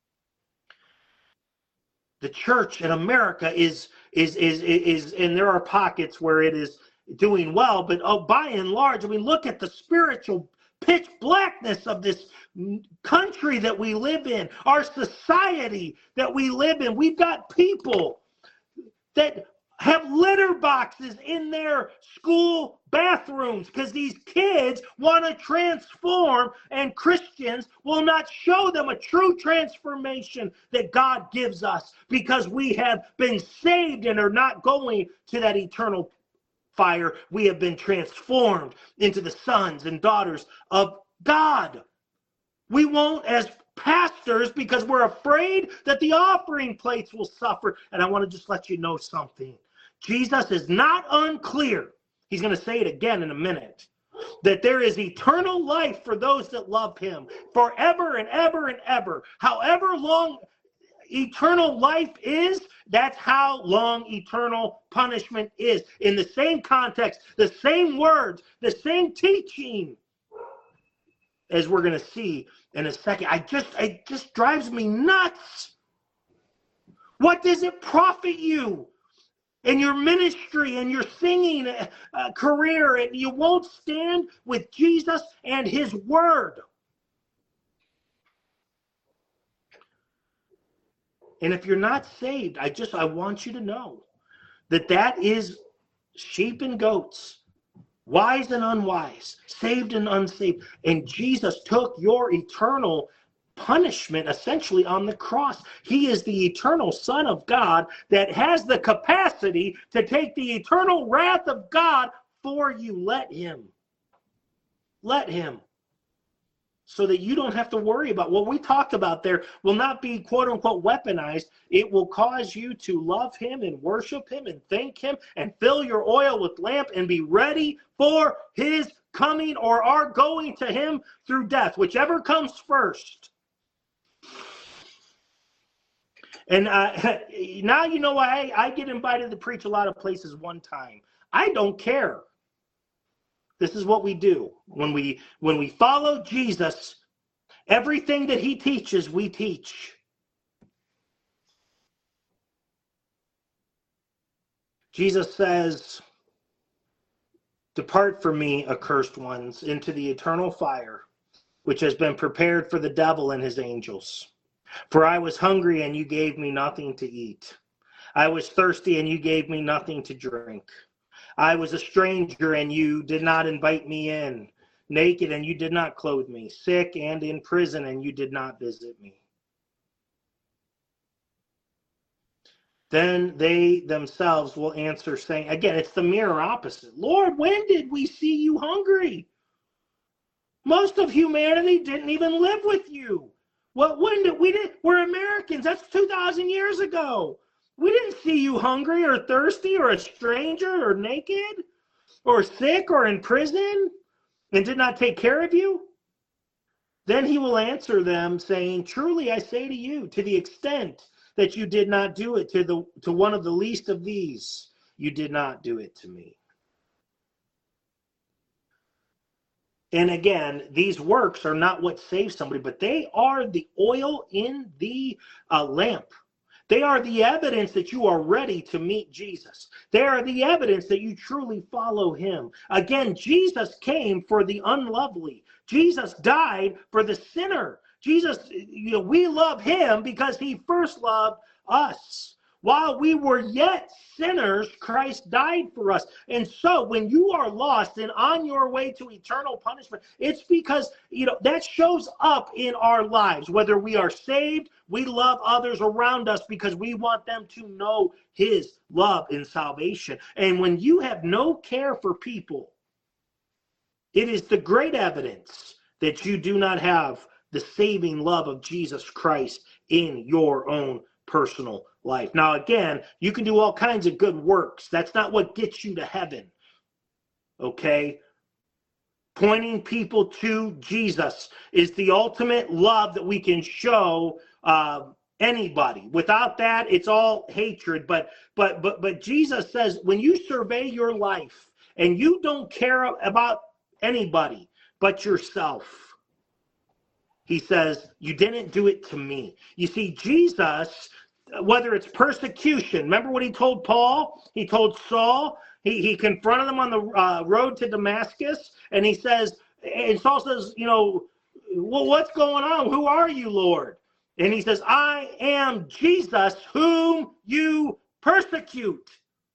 The church in America is and there are pockets where it is doing well, but by and large, I mean, look at the spiritual pitch blackness of this country that we live in, our society that we live in. We've got people that have litter boxes in their school bathrooms because these kids want to transform, and Christians will not show them a true transformation that God gives us because we have been saved and are not going to that eternal fire. We have been transformed into the sons and daughters of God. We won't, as pastors, because we're afraid that the offering plates will suffer. And I want to just let you know something. Jesus is not unclear. He's going to say it again in a minute. That there is eternal life for those that love him forever and ever and ever. However long eternal life is, that's how long eternal punishment is. In the same context, the same words, the same teaching, as we're going to see in a second. It just drives me nuts. What does it profit you in your ministry and your singing career, and you won't stand with Jesus and his word? And if you're not saved, I want you to know that is sheep and goats, wise and unwise, saved and unsaved. And Jesus took your eternal punishment essentially on the cross. He is the eternal Son of God that has the capacity to take the eternal wrath of God for you. Let him. Let him. So that you don't have to worry about what we talked about there will not be quote unquote weaponized. It will cause you to love him and worship him and thank him and fill your oil with lamp and be ready for his coming or our going to him through death, whichever comes first. And now you know why I get invited to preach a lot of places one time. I don't care. This is what we do. When we follow Jesus, everything that he teaches, we teach. Jesus says, "Depart from me, accursed ones, into the eternal fire, which has been prepared for the devil and his angels. For I was hungry, and you gave me nothing to eat. I was thirsty, and you gave me nothing to drink. I was a stranger, and you did not invite me in. naked and you did not clothe me, sick and in prison and you did not visit me. Then they themselves will answer saying, again, it's the mirror opposite. Lord, when did we see you hungry? Most of humanity didn't even live with you. Well, when did we did? We're Americans. That's 2,000 years ago. We didn't see you hungry or thirsty or a stranger or naked or sick or in prison and did not take care of you. Then he will answer them saying, truly I say to you, to the extent that you did not do it to one of the least of these, you did not do it to me. And again, these works are not what saves somebody, but they are the oil in the lamp. They are the evidence that you are ready to meet Jesus. They are the evidence that you truly follow him. Again, Jesus came for the unlovely. Jesus died for the sinner. Jesus, we love him because he first loved us. While we were yet sinners, Christ died for us. And so when you are lost and on your way to eternal punishment, it's because, that shows up in our lives. Whether we are saved, we love others around us because we want them to know his love and salvation. And when you have no care for people, it is the great evidence that you do not have the saving love of Jesus Christ in your own personal life. Now, again, you can do all kinds of good works. That's not what gets you to heaven. Okay? Pointing people to Jesus is the ultimate love that we can show anybody. Without that, it's all hatred. But Jesus says, when you survey your life and you don't care about anybody but yourself, he says, you didn't do it to me. You see, Jesus, whether it's persecution, remember what he told Paul? He told Saul, he confronted him on the road to Damascus, and he says, and Saul says, well, what's going on? Who are you, Lord? And he says, I am Jesus whom you persecute.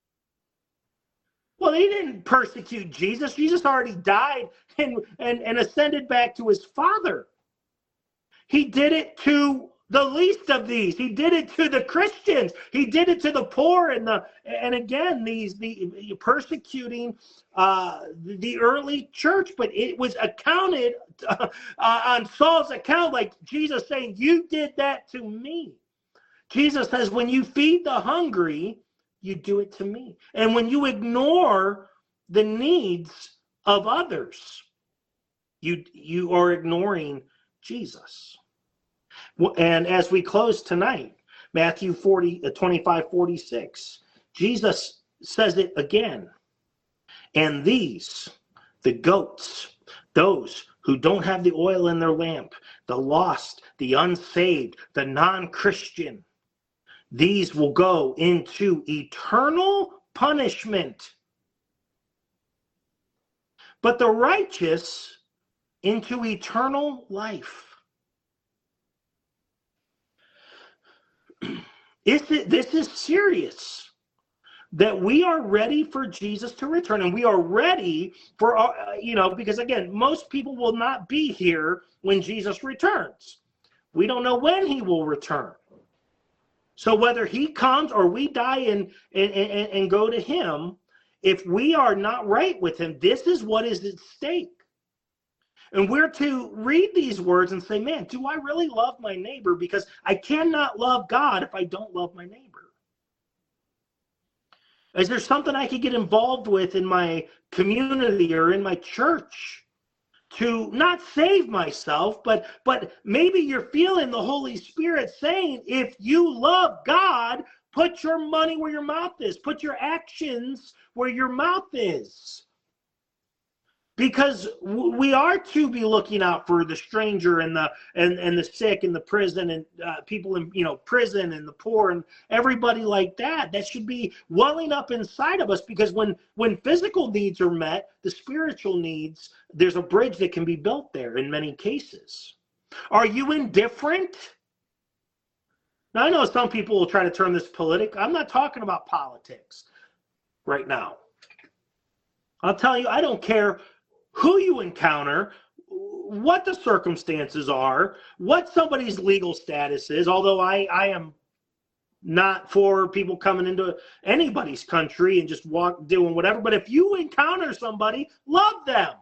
Well, he didn't persecute Jesus. Jesus already died and ascended back to his Father. He did it to the least of these. He did it to the Christians. He did it to the poor and again the persecuting the early church. But it was accounted on Saul's account, like Jesus saying, "You did that to me." Jesus says, "When you feed the hungry, you do it to me, and when you ignore the needs of others, you are ignoring Jesus." And as we close tonight, Matthew 25:46, Jesus says it again. And these, the goats, those who don't have the oil in their lamp, the lost, the unsaved, the non-Christian, these will go into eternal punishment. But the righteous into eternal life. This is serious, that we are ready for Jesus to return, and we are ready for, because again, most people will not be here when Jesus returns. We don't know when he will return. So whether he comes or we die and go to him, if we are not right with him, this is what is at stake. And we're to read these words and say, man, do I really love my neighbor? Because I cannot love God if I don't love my neighbor. Is there something I could get involved with in my community or in my church to not save myself, but maybe you're feeling the Holy Spirit saying, if you love God, put your money where your mouth is. Put your actions where your mouth is. Because we are to be looking out for the stranger and the sick and the prison and people in prison and the poor and everybody like that. That should be welling up inside of us, because when physical needs are met, the spiritual needs, there's a bridge that can be built there in many cases. Are you indifferent? Now, I know some people will try to turn this political. I'm not talking about politics right now. I'll tell you, I don't care who you encounter, what the circumstances are, what somebody's legal status is, although I am not for people coming into anybody's country and just doing whatever. But if you encounter somebody, love them.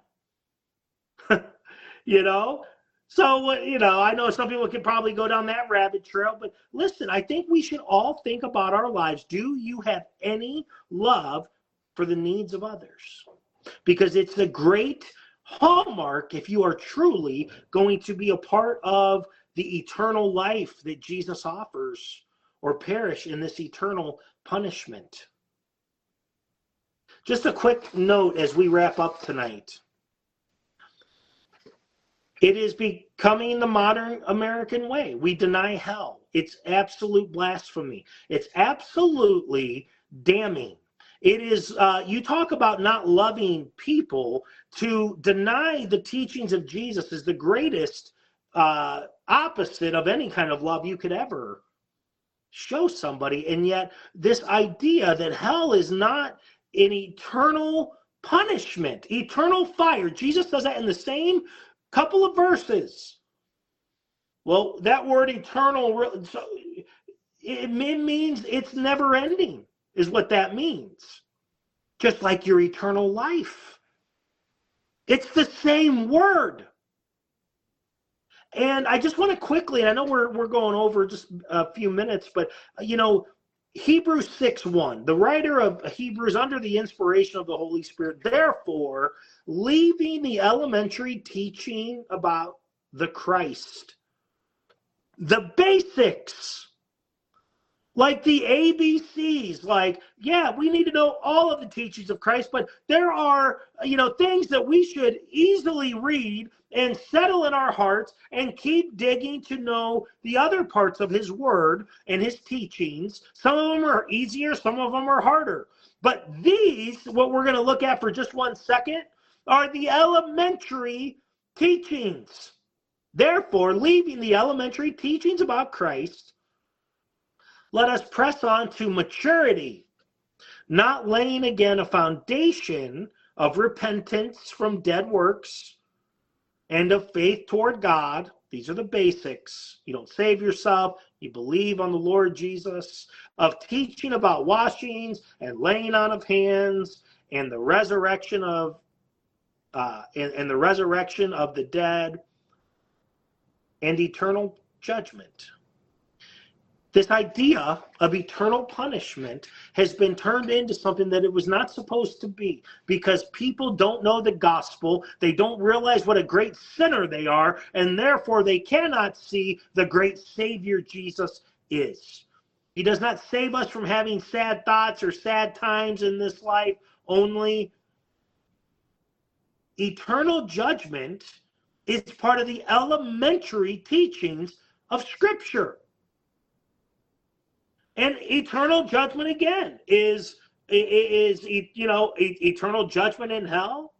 you know? So, I know some people can probably go down that rabbit trail, but listen, I think we should all think about our lives. Do you have any love for the needs of others? Because it's a great hallmark if you are truly going to be a part of the eternal life that Jesus offers, or perish in this eternal punishment. Just a quick note as we wrap up tonight. It is becoming the modern American way. We deny hell. It's absolute blasphemy. It's absolutely damning. It is, you talk about not loving people. To deny the teachings of Jesus is the greatest opposite of any kind of love you could ever show somebody. And yet this idea that hell is not an eternal punishment, eternal fire. Jesus says that in the same couple of verses. Well, that word eternal, it means it's never ending, is what that means. Just like your eternal life. It's the same word. And I just want to quickly, I know we're going over just a few minutes, but Hebrews 6:1, the writer of Hebrews, under the inspiration of the Holy Spirit, therefore, leaving the elementary teaching about the Christ, the basics, like the ABCs, we need to know all of the teachings of Christ, but there are, things that we should easily read and settle in our hearts and keep digging to know the other parts of his word and his teachings. Some of them are easier, some of them are harder. But these, what we're going to look at for just 1 second, are the elementary teachings. Therefore, leaving the elementary teachings about Christ, let us press on to maturity, not laying again a foundation of repentance from dead works and of faith toward God. These are the basics. You don't save yourself. You believe on the Lord Jesus. Of teaching about washings and laying on of hands and the resurrection of and the resurrection of the dead and eternal judgment. This idea of eternal punishment has been turned into something that it was not supposed to be, because people don't know the gospel. They don't realize what a great sinner they are, and therefore they cannot see the great Savior Jesus is. He does not save us from having sad thoughts or sad times in this life only. Eternal judgment is part of the elementary teachings of Scripture. And eternal judgment, again, is eternal judgment in hell,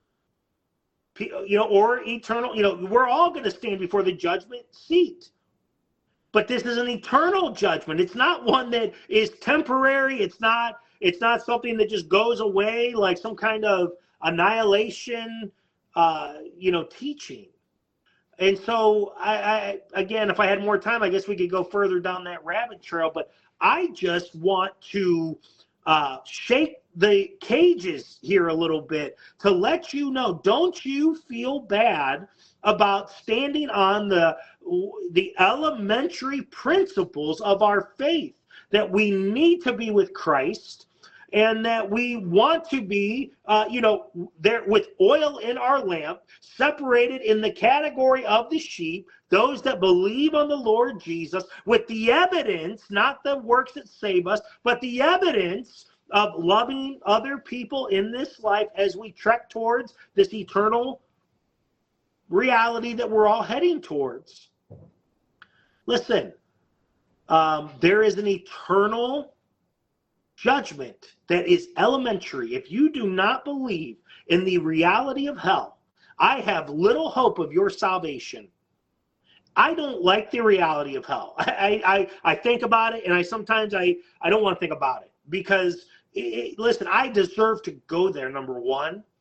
or eternal, we're all going to stand before the judgment seat. But this is an eternal judgment. It's not one that is temporary. It's not something that just goes away like some kind of annihilation, teaching. And so, I again, if I had more time, I guess we could go further down that rabbit trail. But I just want to shake the cages here a little bit to let you know, don't you feel bad about standing on the elementary principles of our faith, that we need to be with Christ, and that we want to be, there with oil in our lamp, separated in the category of the sheep, those that believe on the Lord Jesus, with the evidence, not the works that save us, but the evidence of loving other people in this life as we trek towards this eternal reality that we're all heading towards. Listen, there is an eternal judgment that is elementary. If you do not believe in the reality of hell, I have little hope of your salvation. I don't like the reality of hell. I think about it, and I sometimes don't want to think about it, because listen, I deserve to go there, number one.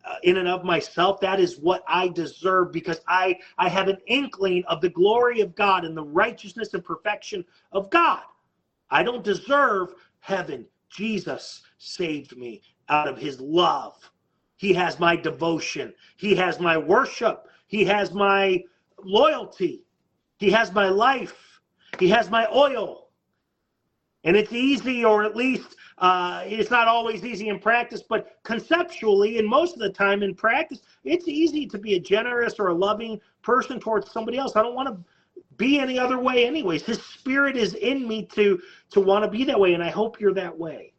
in and of myself. That is what I deserve, because I have an inkling of the glory of God and the righteousness and perfection of God. I don't deserve heaven. Jesus saved me out of his love. He has my devotion. He has my worship. He has my loyalty. He has my life. He has my oil. And it's easy, or at least it's not always easy in practice, but conceptually, and most of the time in practice, it's easy to be a generous or a loving person towards somebody else. I don't want to be any other way anyways. His Spirit is in me to want to be that way, and I hope you're that way.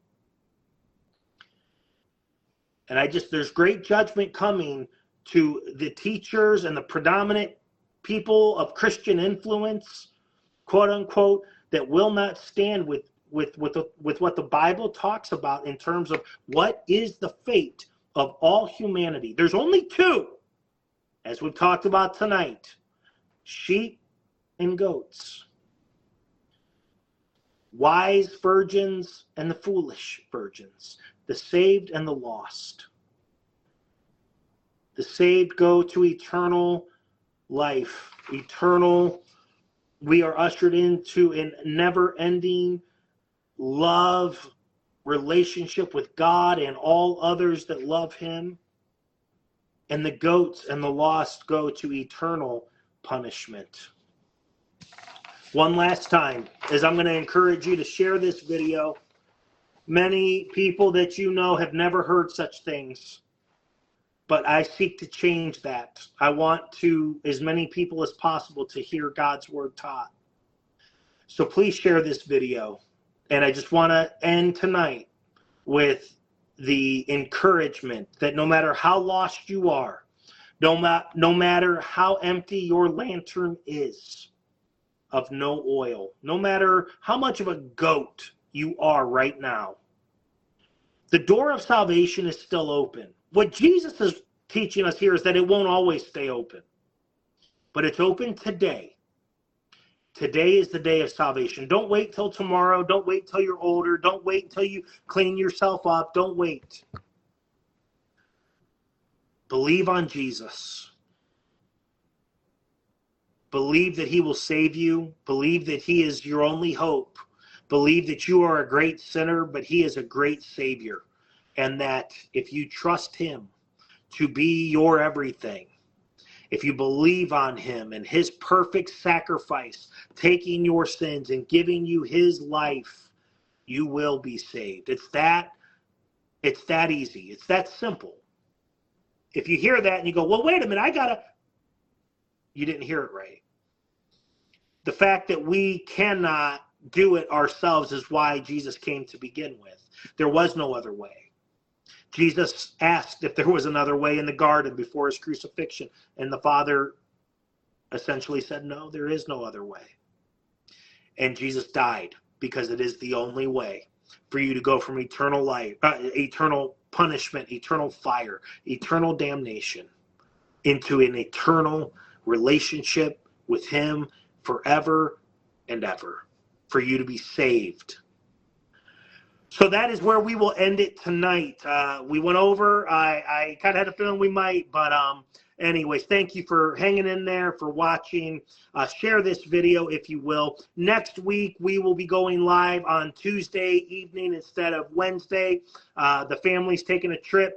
And there's great judgment coming to the teachers and the predominant people of Christian influence, quote unquote, that will not stand with what the Bible talks about in terms of what is the fate of all humanity. There's only two, as we've talked about tonight: sheep and goats, wise virgins and the foolish virgins, the saved and the lost. The saved go to eternal life, we are ushered into a never-ending love relationship with God and all others that love him. And the goats and the lost go to eternal punishment. One last time, as I'm going to encourage you to share this video. Many people that you know have never heard such things, but I seek to change that. I want as many people as possible to hear God's word taught. So please share this video. And I just want to end tonight with the encouragement that no matter how lost you are, no matter how empty your lantern is of no oil, no matter how much of a goat you are right now, the door of salvation is still open. What Jesus is teaching us here is that it won't always stay open, but it's open today. Today is the day of salvation. Don't wait till tomorrow. Don't wait till you're older. Don't wait until you clean yourself up. Don't wait. Believe on Jesus. Believe that he will save you. Believe that he is your only hope. Believe that you are a great sinner, but he is a great Savior. And that if you trust him to be your everything, if you believe on him and his perfect sacrifice, taking your sins and giving you his life, you will be saved. It's that easy. It's that simple. If you hear that and you go, well, wait a minute, you didn't hear it right. The fact that we cannot do it ourselves is why Jesus came to begin with. There was no other way. Jesus asked if there was another way in the garden before his crucifixion, and the Father essentially said, no, there is no other way. And Jesus died because it is the only way for you to go from eternal life, eternal punishment, eternal fire, eternal damnation, into an eternal relationship with him forever and ever, for you to be saved. So that is where we will end it tonight. We went over. I kind of had a feeling we might, but anyways, thank you for hanging in there, for watching. Share this video if you will. Next week, we will be going live on Tuesday evening instead of Wednesday. The family's taking a trip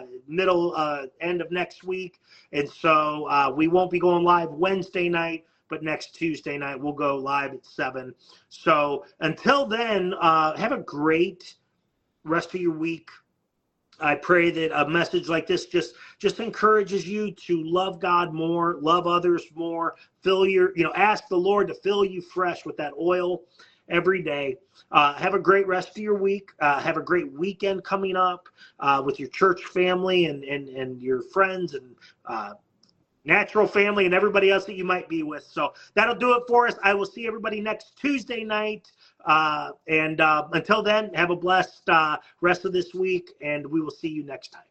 end of next week, and so we won't be going live Wednesday night. But next Tuesday night, we'll go live at 7. So until then, have a great rest of your week. I pray that a message like this just encourages you to love God more, love others more, ask the Lord to fill you fresh with that oil every day. Have a great rest of your week. Have a great weekend coming up with your church family and your friends and natural family and everybody else that you might be with. So that'll do it for us. I will see everybody next Tuesday night. And until then, have a blessed rest of this week, and we will see you next time.